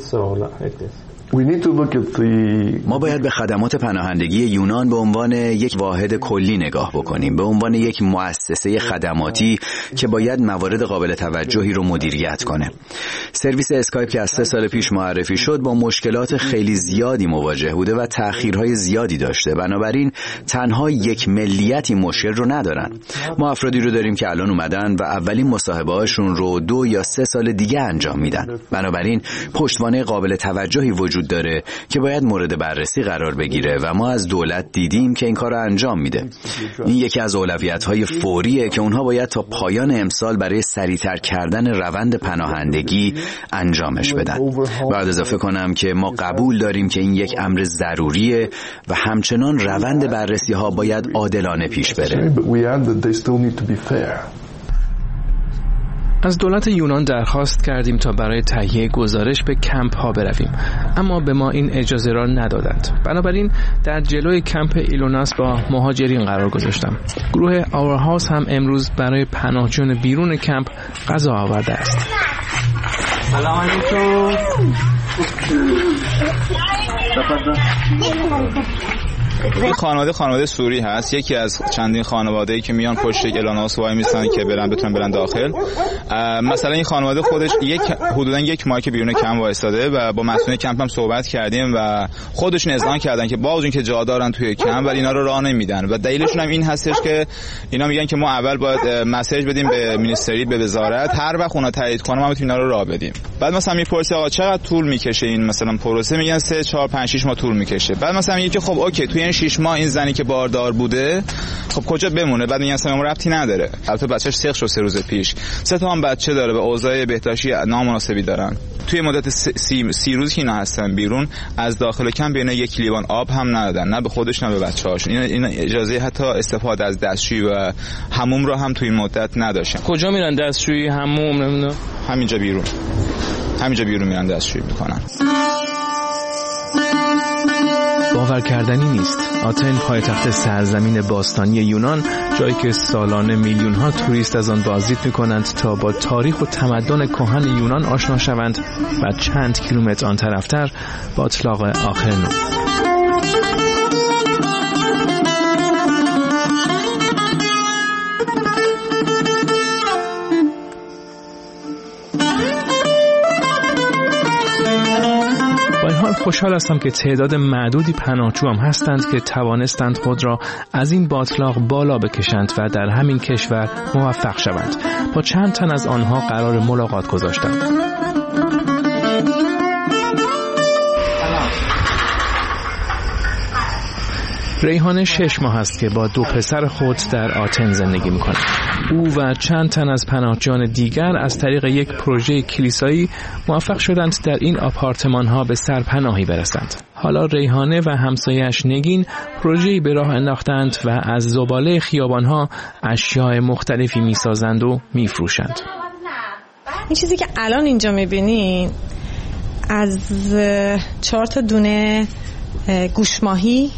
ما باید به خدمات پناهندگی یونان به عنوان یک واحد کلی نگاه بکنیم، به عنوان یک مؤسسه خدماتی که باید موارد قابل توجهی رو مدیریت کنه. سرویس اسکایپ که از سه سال پیش معرفی شد با مشکلات خیلی زیادی مواجه بوده و تأخیرهای زیادی داشته، بنابراین تنها یک ملیتی مشکل رو ندارن. ما افرادی رو داریم که الان اومدن و اولین مصاحبه هاشون رو دو یا سه سال دیگه انجام میدن. بنابراین پشتوانه قابل توجهی وجود داره که باید مورد بررسی قرار بگیره و ما از دولت دیدیم که این کار رو انجام میده. این یکی از اولویت‌های فوریه که اونها باید تا پایان امسال برای سریعتر کردن روند پناهندگی انجامش بدن. باید اضافه کنم که ما قبول داریم که این یک امر ضروریه و همچنان روند بررسی‌ها باید عادلانه پیش بره. از دولت یونان درخواست کردیم تا برای تهیه گزارش به کمپ ها برویم، اما به ما این اجازه را ندادند. بنابراین در جلوی کمپ ایلوناس با مهاجرین قرار گذاشتم. گروه آور هاوس هم امروز برای پناهجویان بیرون کمپ غذا آورده است. سلام علیکم. این خانواده خانواده سوری هست، یکی از چندین خانواده‌ای که میان پشت یک اعلان‌آس وای میستن که برن بتونن برن داخل. مثلا این خانواده خودش یک حدودا یک ماه که بیرون کمپ وایساده و با مسئول کمپ هم صحبت کردیم و خودشون اذعان کردن که با وجود اینکه جا دارن توی کمپ ولی اینا رو راه نمیدن و دلیلشون هم این هستش که اینا میگن که ما اول باید مسیج بدیم به مینیستری، به وزارت، هر وقت اونا تایید کنه ما میتونیم اینا رو راه بدیم. بعد مثلا میپرسه آقا چقدر طول میکشه این مثلا پروسه، میگن سه چهار پنج شش ماه طول میکشه. بعد مثلا میگه که خب اوکی توی این شش ماه این زنی که باردار بوده خب کجا بمونه؟ بعد میگن اصلا ربطی نداره. البته بچه‌ش سیخ شد سه روز پیش. سه تا هم بچه داره به اوضاع بهداشتی نامناسبی دارن. توی مدت سی, سی روز که اینا هستن بیرون از داخل کمپ بیرون یک لیوان آب هم ندادن، نه به خودش نه به بچه‌هاشون. اینا اینا اجازه حتی استفاده از دستشویی و حموم رو هم توی این مدت نداشتن. کجا میرن دستشویی حموم نمیدونم؟ همینجا بیرون. همینجا بیرون میرن دستشویی میکنن. باور کردنی نیست. آتن پایتخت سرزمین باستانی یونان، جایی که سالانه میلیون ها توریست از آن بازدید می‌کنند تا با تاریخ و تمدن کهن یونان آشنا شوند و چند کیلومتر آن طرفتر باتلاق آخرنون. خوشحال هستم که تعداد معدودی پناهجو هم هستند که توانستند خود را از این باتلاق بالا بکشند و در همین کشور موفق شوند. با چند تن از آنها قرار ملاقات گذاشتم. ریحانه شش ماه است که با دو پسر خود در آتن زندگی می‌کند. او و چند تن از پناهجویان دیگر از طریق یک پروژه کلیسایی موفق شدند در این آپارتمان‌ها به سرپناهی برسند. حالا ریحانه و همسایه‌اش نگین پروژه‌ای به راه انداختند و از زباله خیابان‌ها اشیاء مختلفی می‌سازند و می‌فروشند. این چیزی که الان اینجا می‌بینین از چهار تا دونه گوشماهی،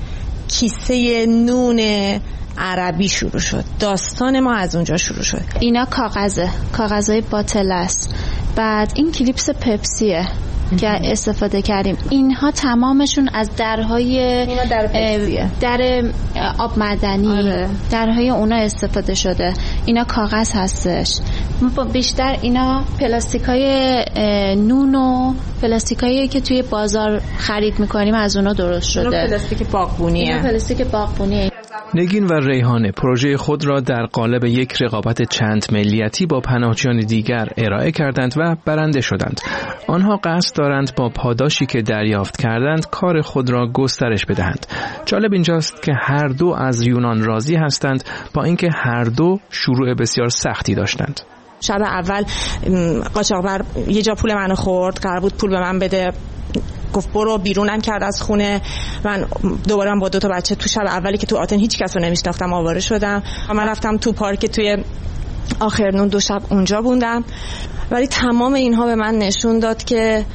کیسه نون عربی شروع شد. داستان ما از اونجا شروع شد. اینا کاغذه، کاغذهای باطل است. بعد این کلیپس پپسیه که استفاده کردیم. اینها تمامشون از درهای اینا در پپسیه. در آب معدنی. آره. درهای اونا استفاده شده. اینا کاغذ هستش. بیشتر اینا پلاستیکای نون و پلاستیکایی که توی بازار خرید میکنیم از اونا درست شده. اینا پلاستیک باغبونیه. اینا پلاستیک باغبونیه. نگین و ریحانه پروژه خود را در قالب یک رقابت چند ملیتی با پناهجویان دیگر ارائه کردند و برنده شدند. آنها قصد دارند با پاداشی که دریافت کردند کار خود را گسترش بدهند. جالب اینجاست که هر دو از یونان راضی هستند، با اینکه هر دو شروع بسیار سختی داشتند. شب اول قاچاقبر یه جا پول منو خورد، قرار بود پول به من بده، گفت برو. بیرونم کرد از خونه. من دوباره من با دو تا بچه تو شب اولی که تو آتن هیچ کس رو نمیشناختم آواره شدم. من رفتم تو پارک توی آخرنون، دو شب اونجا بوندم. ولی تمام اینها به من نشون داد که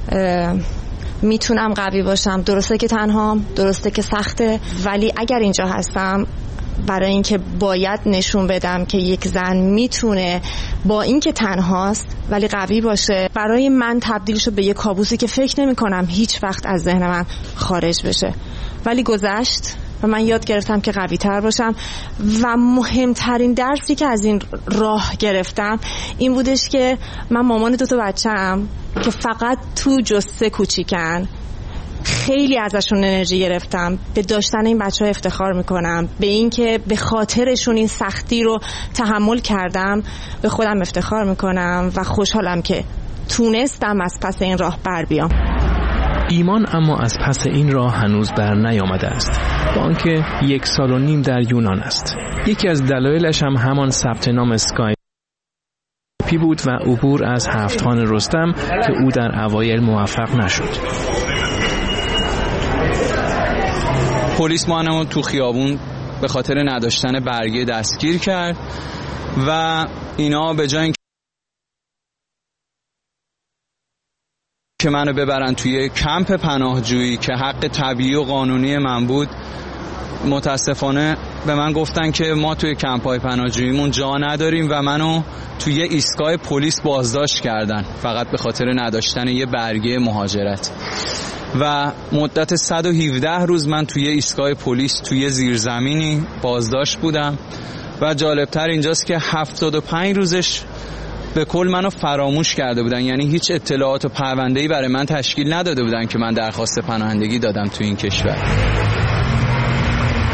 میتونم قوی باشم. درسته که تنهام، درسته که سخته، ولی اگر اینجا هستم برای اینکه باید نشون بدم که یک زن میتونه با اینکه تنهاست ولی قوی باشه. برای من تبدیل شد به یک کابوسی که فکر نمی کنم هیچ وقت از ذهن من خارج بشه، ولی گذشت و من یاد گرفتم که قوی تر باشم. و مهمترین درسی که از این راه گرفتم این بودش که من مامان دو تا بچه‌ام که فقط تو جسه کوچیکن، خیلی ازشون انرژی گرفتم. به داشتن این بچه‌ها افتخار میکنم، به این که به خاطرشون این سختی رو تحمل کردم به خودم افتخار میکنم و خوشحالم که تونستم از پس این راه بر بیام. ایمان اما از پس این راه هنوز بر نیامده است، با آنکه یک سال و نیم در یونان است. یکی از دلایلش هم همان ثبت نام اسکایپ بود و عبور از هفت‌خوان رستم که او در اوایل موفق نشد. پلیس ما تو خیابون به خاطر نداشتن برگه دستگیر کرد و اینا به جای که منو ببرن توی کمپ پناهجویی که حق طبیعی و قانونی من بود، متاسفانه به من گفتن که ما توی کمپ‌های پناهجوییمون جا نداریم و منو توی ایستگاه پلیس بازداشت کردن فقط به خاطر نداشتن یه برگه مهاجرت. و مدت صد و هفده روز من توی ایستگاه پلیس توی زیرزمینی بازداشت بودم و جالبتر اینجاست که هفتاد و پنج روزش به کل منو فراموش کرده بودن، یعنی هیچ اطلاعات و پرونده‌ای برای من تشکیل نداده بودن که من درخواست پناهندگی دادم توی این کشور.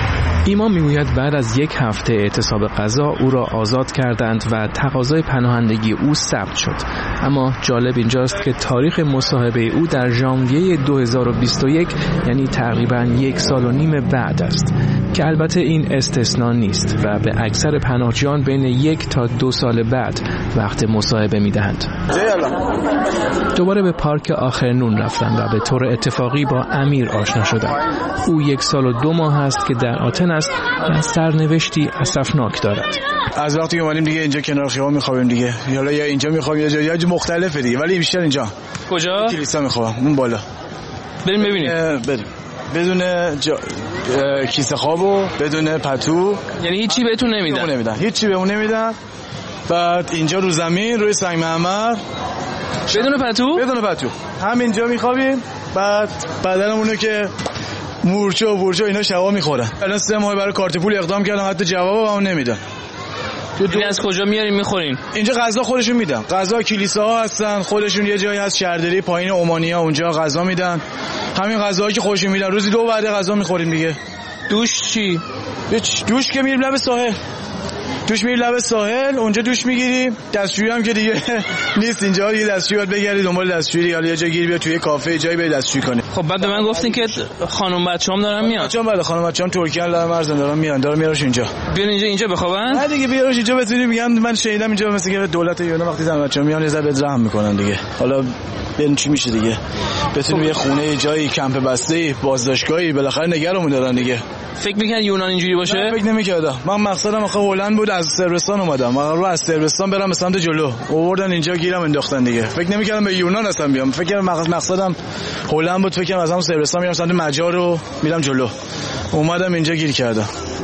ایمان میگوید بعد از یک هفته اعتصاب غذا او را آزاد کردند و تقاضای پناهندگی او ثبت شد. اما جالب اینجاست که تاریخ مصاحبه او در ژانویه دو هزار و بیست و یک، یعنی تقریباً یک سال و نیم بعد است، که البته این استثناء نیست و به اکثر پناهجویان بین یک تا دو سال بعد وقت مصاحبه میدهند. دوباره به پارک آخرنون رفتم و به طور اتفاقی با امیر آشنا شدم. او یک سال و دو ماه است که در آتن است و سرنوشتی اسفناک دارد. از وقتی که اومدیم دیگه اینجا کنار خیابون میخوابیم دیگه، حالا یا اینجا میخوابیم یا جای مختلفه دیگه، ولی بیشتر اینجا. کجا؟ کلیسا میخوابم اون بالا. بریم ببینیم. بریم. بدون جا... کیسه خواب و بدون پتو، یعنی هیچی بهتون نمیدن؟ نمیدن هیچی بهمون نمیدن. بعد اینجا رو زمین روی سنگ مرمر بدون پتو؟ بدون پتو همینجا میخوابیم. بعد بدنمونو که مورچه و بورچه اینا شوا میخورن. الان سه ماه برای کارت پول اقدام کردم، حتی جواب هم نمیدن. این از کجا میارین میخورین؟ اینجا غذا خودشون میدن، غذا کلیساها هستن، خودشون یه جایی هست شهرداری پایین اومانیا، اونجا غذا میدن. همین غذاهایی که خودشون میدن روزی دو وعده غذا میخوریم دیگه. دوش چی؟ دوش که میریم لب ساحل. دوش میریم لب ساحل، اونجا دوش میگیریم. دستشویی هم که دیگه نیست اینجا، یه دستشویی باید بگردی دنبال دستشویی، یا یه جای گیری بیا توی کافه جایی بری دستشویی کنی. خب بعد به من گفتین که خانم بچه‌ام دارن میان. بچه‌ام بله، خانم بچه‌ام ترکیه دارن، مرزن دارن میان، دارن میاروش اینجا. بیان اینجا اینجا بخوابن؟ نه دیگه بیاروش اینجا بتونیم. میگم من شهیدم اینجا، مثل که دولت ایران وقتی زن بچه‌ام میان یه ذره رحم میکنن دیگه. حالا ببین چی میشه دیگه. بتونیم یه خونه جایی کمپ بسته بازداشتگاهی بالاخره نگرمون دارن دیگه. فکر می‌کنی یونان اینجوری باشه؟ فکر نمی‌کردم. من مقصدم آخه هلند بود، از صربستان اومدم. من رو از صربستان برم به سمت جلو. آوردن اینجا گیرم انداختن دیگه. فکر نمی‌کردم به یونان اصلا بیام. فکر کردم مقصدم هلند بود، فکر کردم از همون صربستان میرم سمت مجار رو میرم جلو. اومدم اینجا گیر کردم.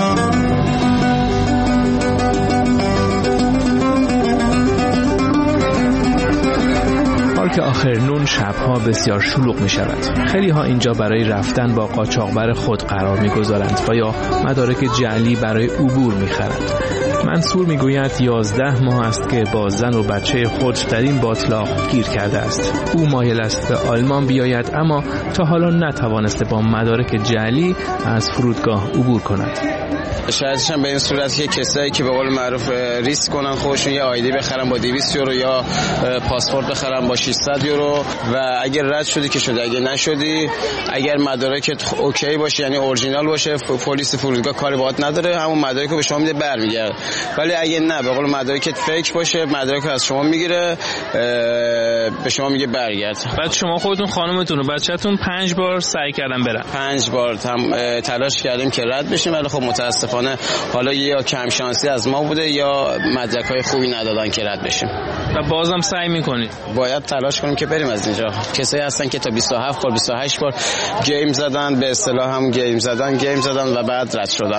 پارک آخرنون شبها بسیار شلوغ می شود. خیلی ها اینجا برای رفتن با قاچاقبر خود قرار می گذارند و یا مدارک جعلی برای عبور می خرند. منصور می گوید یازده ماه است که با زن و بچه خود در این باطلاق گیر کرده است. او مایل است به آلمان بیاید، اما تا حالا نتوانسته با مدارک جعلی از فرودگاه عبور کند. شرطش هم به این صورت که کسایی که به قول معروف ریسک کنن خودشون یه آیدی بخرن با دویست یورو یا پاسپورت بخرن با ششصد یورو، و اگر رد شدی که شده، اگه نشدی، اگر مدارکت اوکی باشه یعنی اورجینال باشه، پلیس فرودگاه کاری باهات نداره، همون مدارک رو به شما میده برمیگرده. ولی اگه نه به قول مدارکت فیک باشه، مدارک از شما میگیره به شما میگه برگرد. بعد شما خودتون خانمتون و بچه‌تون پنج بار سعی کردن برن. پنج بار هم تلاش کردیم که رد بشیم، ولی خب متاسفانه حالا یا کم شانسی از ما بوده یا مدرک‌های خوبی ندادن که رد بشیم. و بازم سعی می‌کنید؟ باید تلاش کنیم که بریم از اینجا. کسایی هستن که تا بیست و هفت بار بیست و هشت بار گیم زدن، به اصطلاح هم گیم زدن گیم زدن و بعد رد شدن.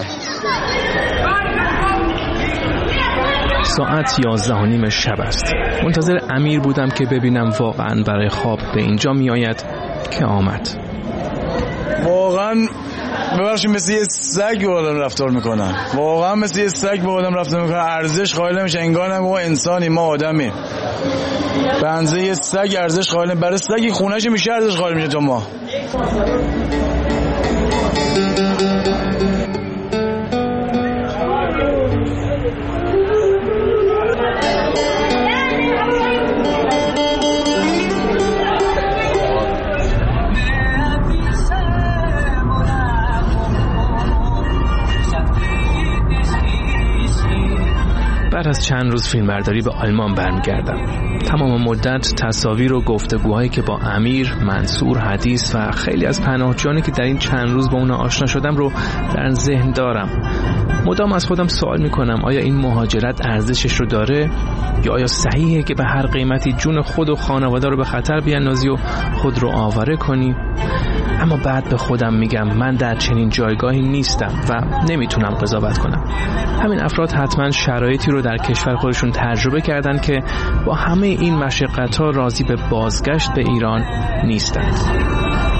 ساعت یازده و نیم شب است. منتظر امیر بودم که ببینم واقعا برای خواب به اینجا می آید که آمد. واقعا ببخشید مثل یه سگ با آدم رفتار میکنن. واقعا مثل یه سگ با آدم رفتار میکنن. ارزش قائل نمیشه. انگار نه ما انسانی، ما آدمی. به اندازه یه سگ ارزش قائل نمیشه. برای سگی خونه‌اش میشه ارزش قائل میشه تا ما. بعد از چند روز فیلمبرداری به آلمان برمیگردم. تمام مدت تصاویر و گفتگوهایی که با امیر، منصور، حدیث و خیلی از پناهجویانی که در این چند روز با اونا آشنا شدم رو در ذهن دارم. مدام از خودم سوال میکنم آیا این مهاجرت ارزشش رو داره، یا آیا صحیحه که به هر قیمتی جون خود و خانواده رو به خطر بیاندازی و خود رو آواره کنی؟ اما بعد به خودم میگم من در چنین جایگاهی نیستم و نمیتونم قضاوت کنم. همین افراد حتما شرایطی رو در کشور خودشون تجربه کردن که با همه این مشقت‌ها راضی به بازگشت به ایران نیستند.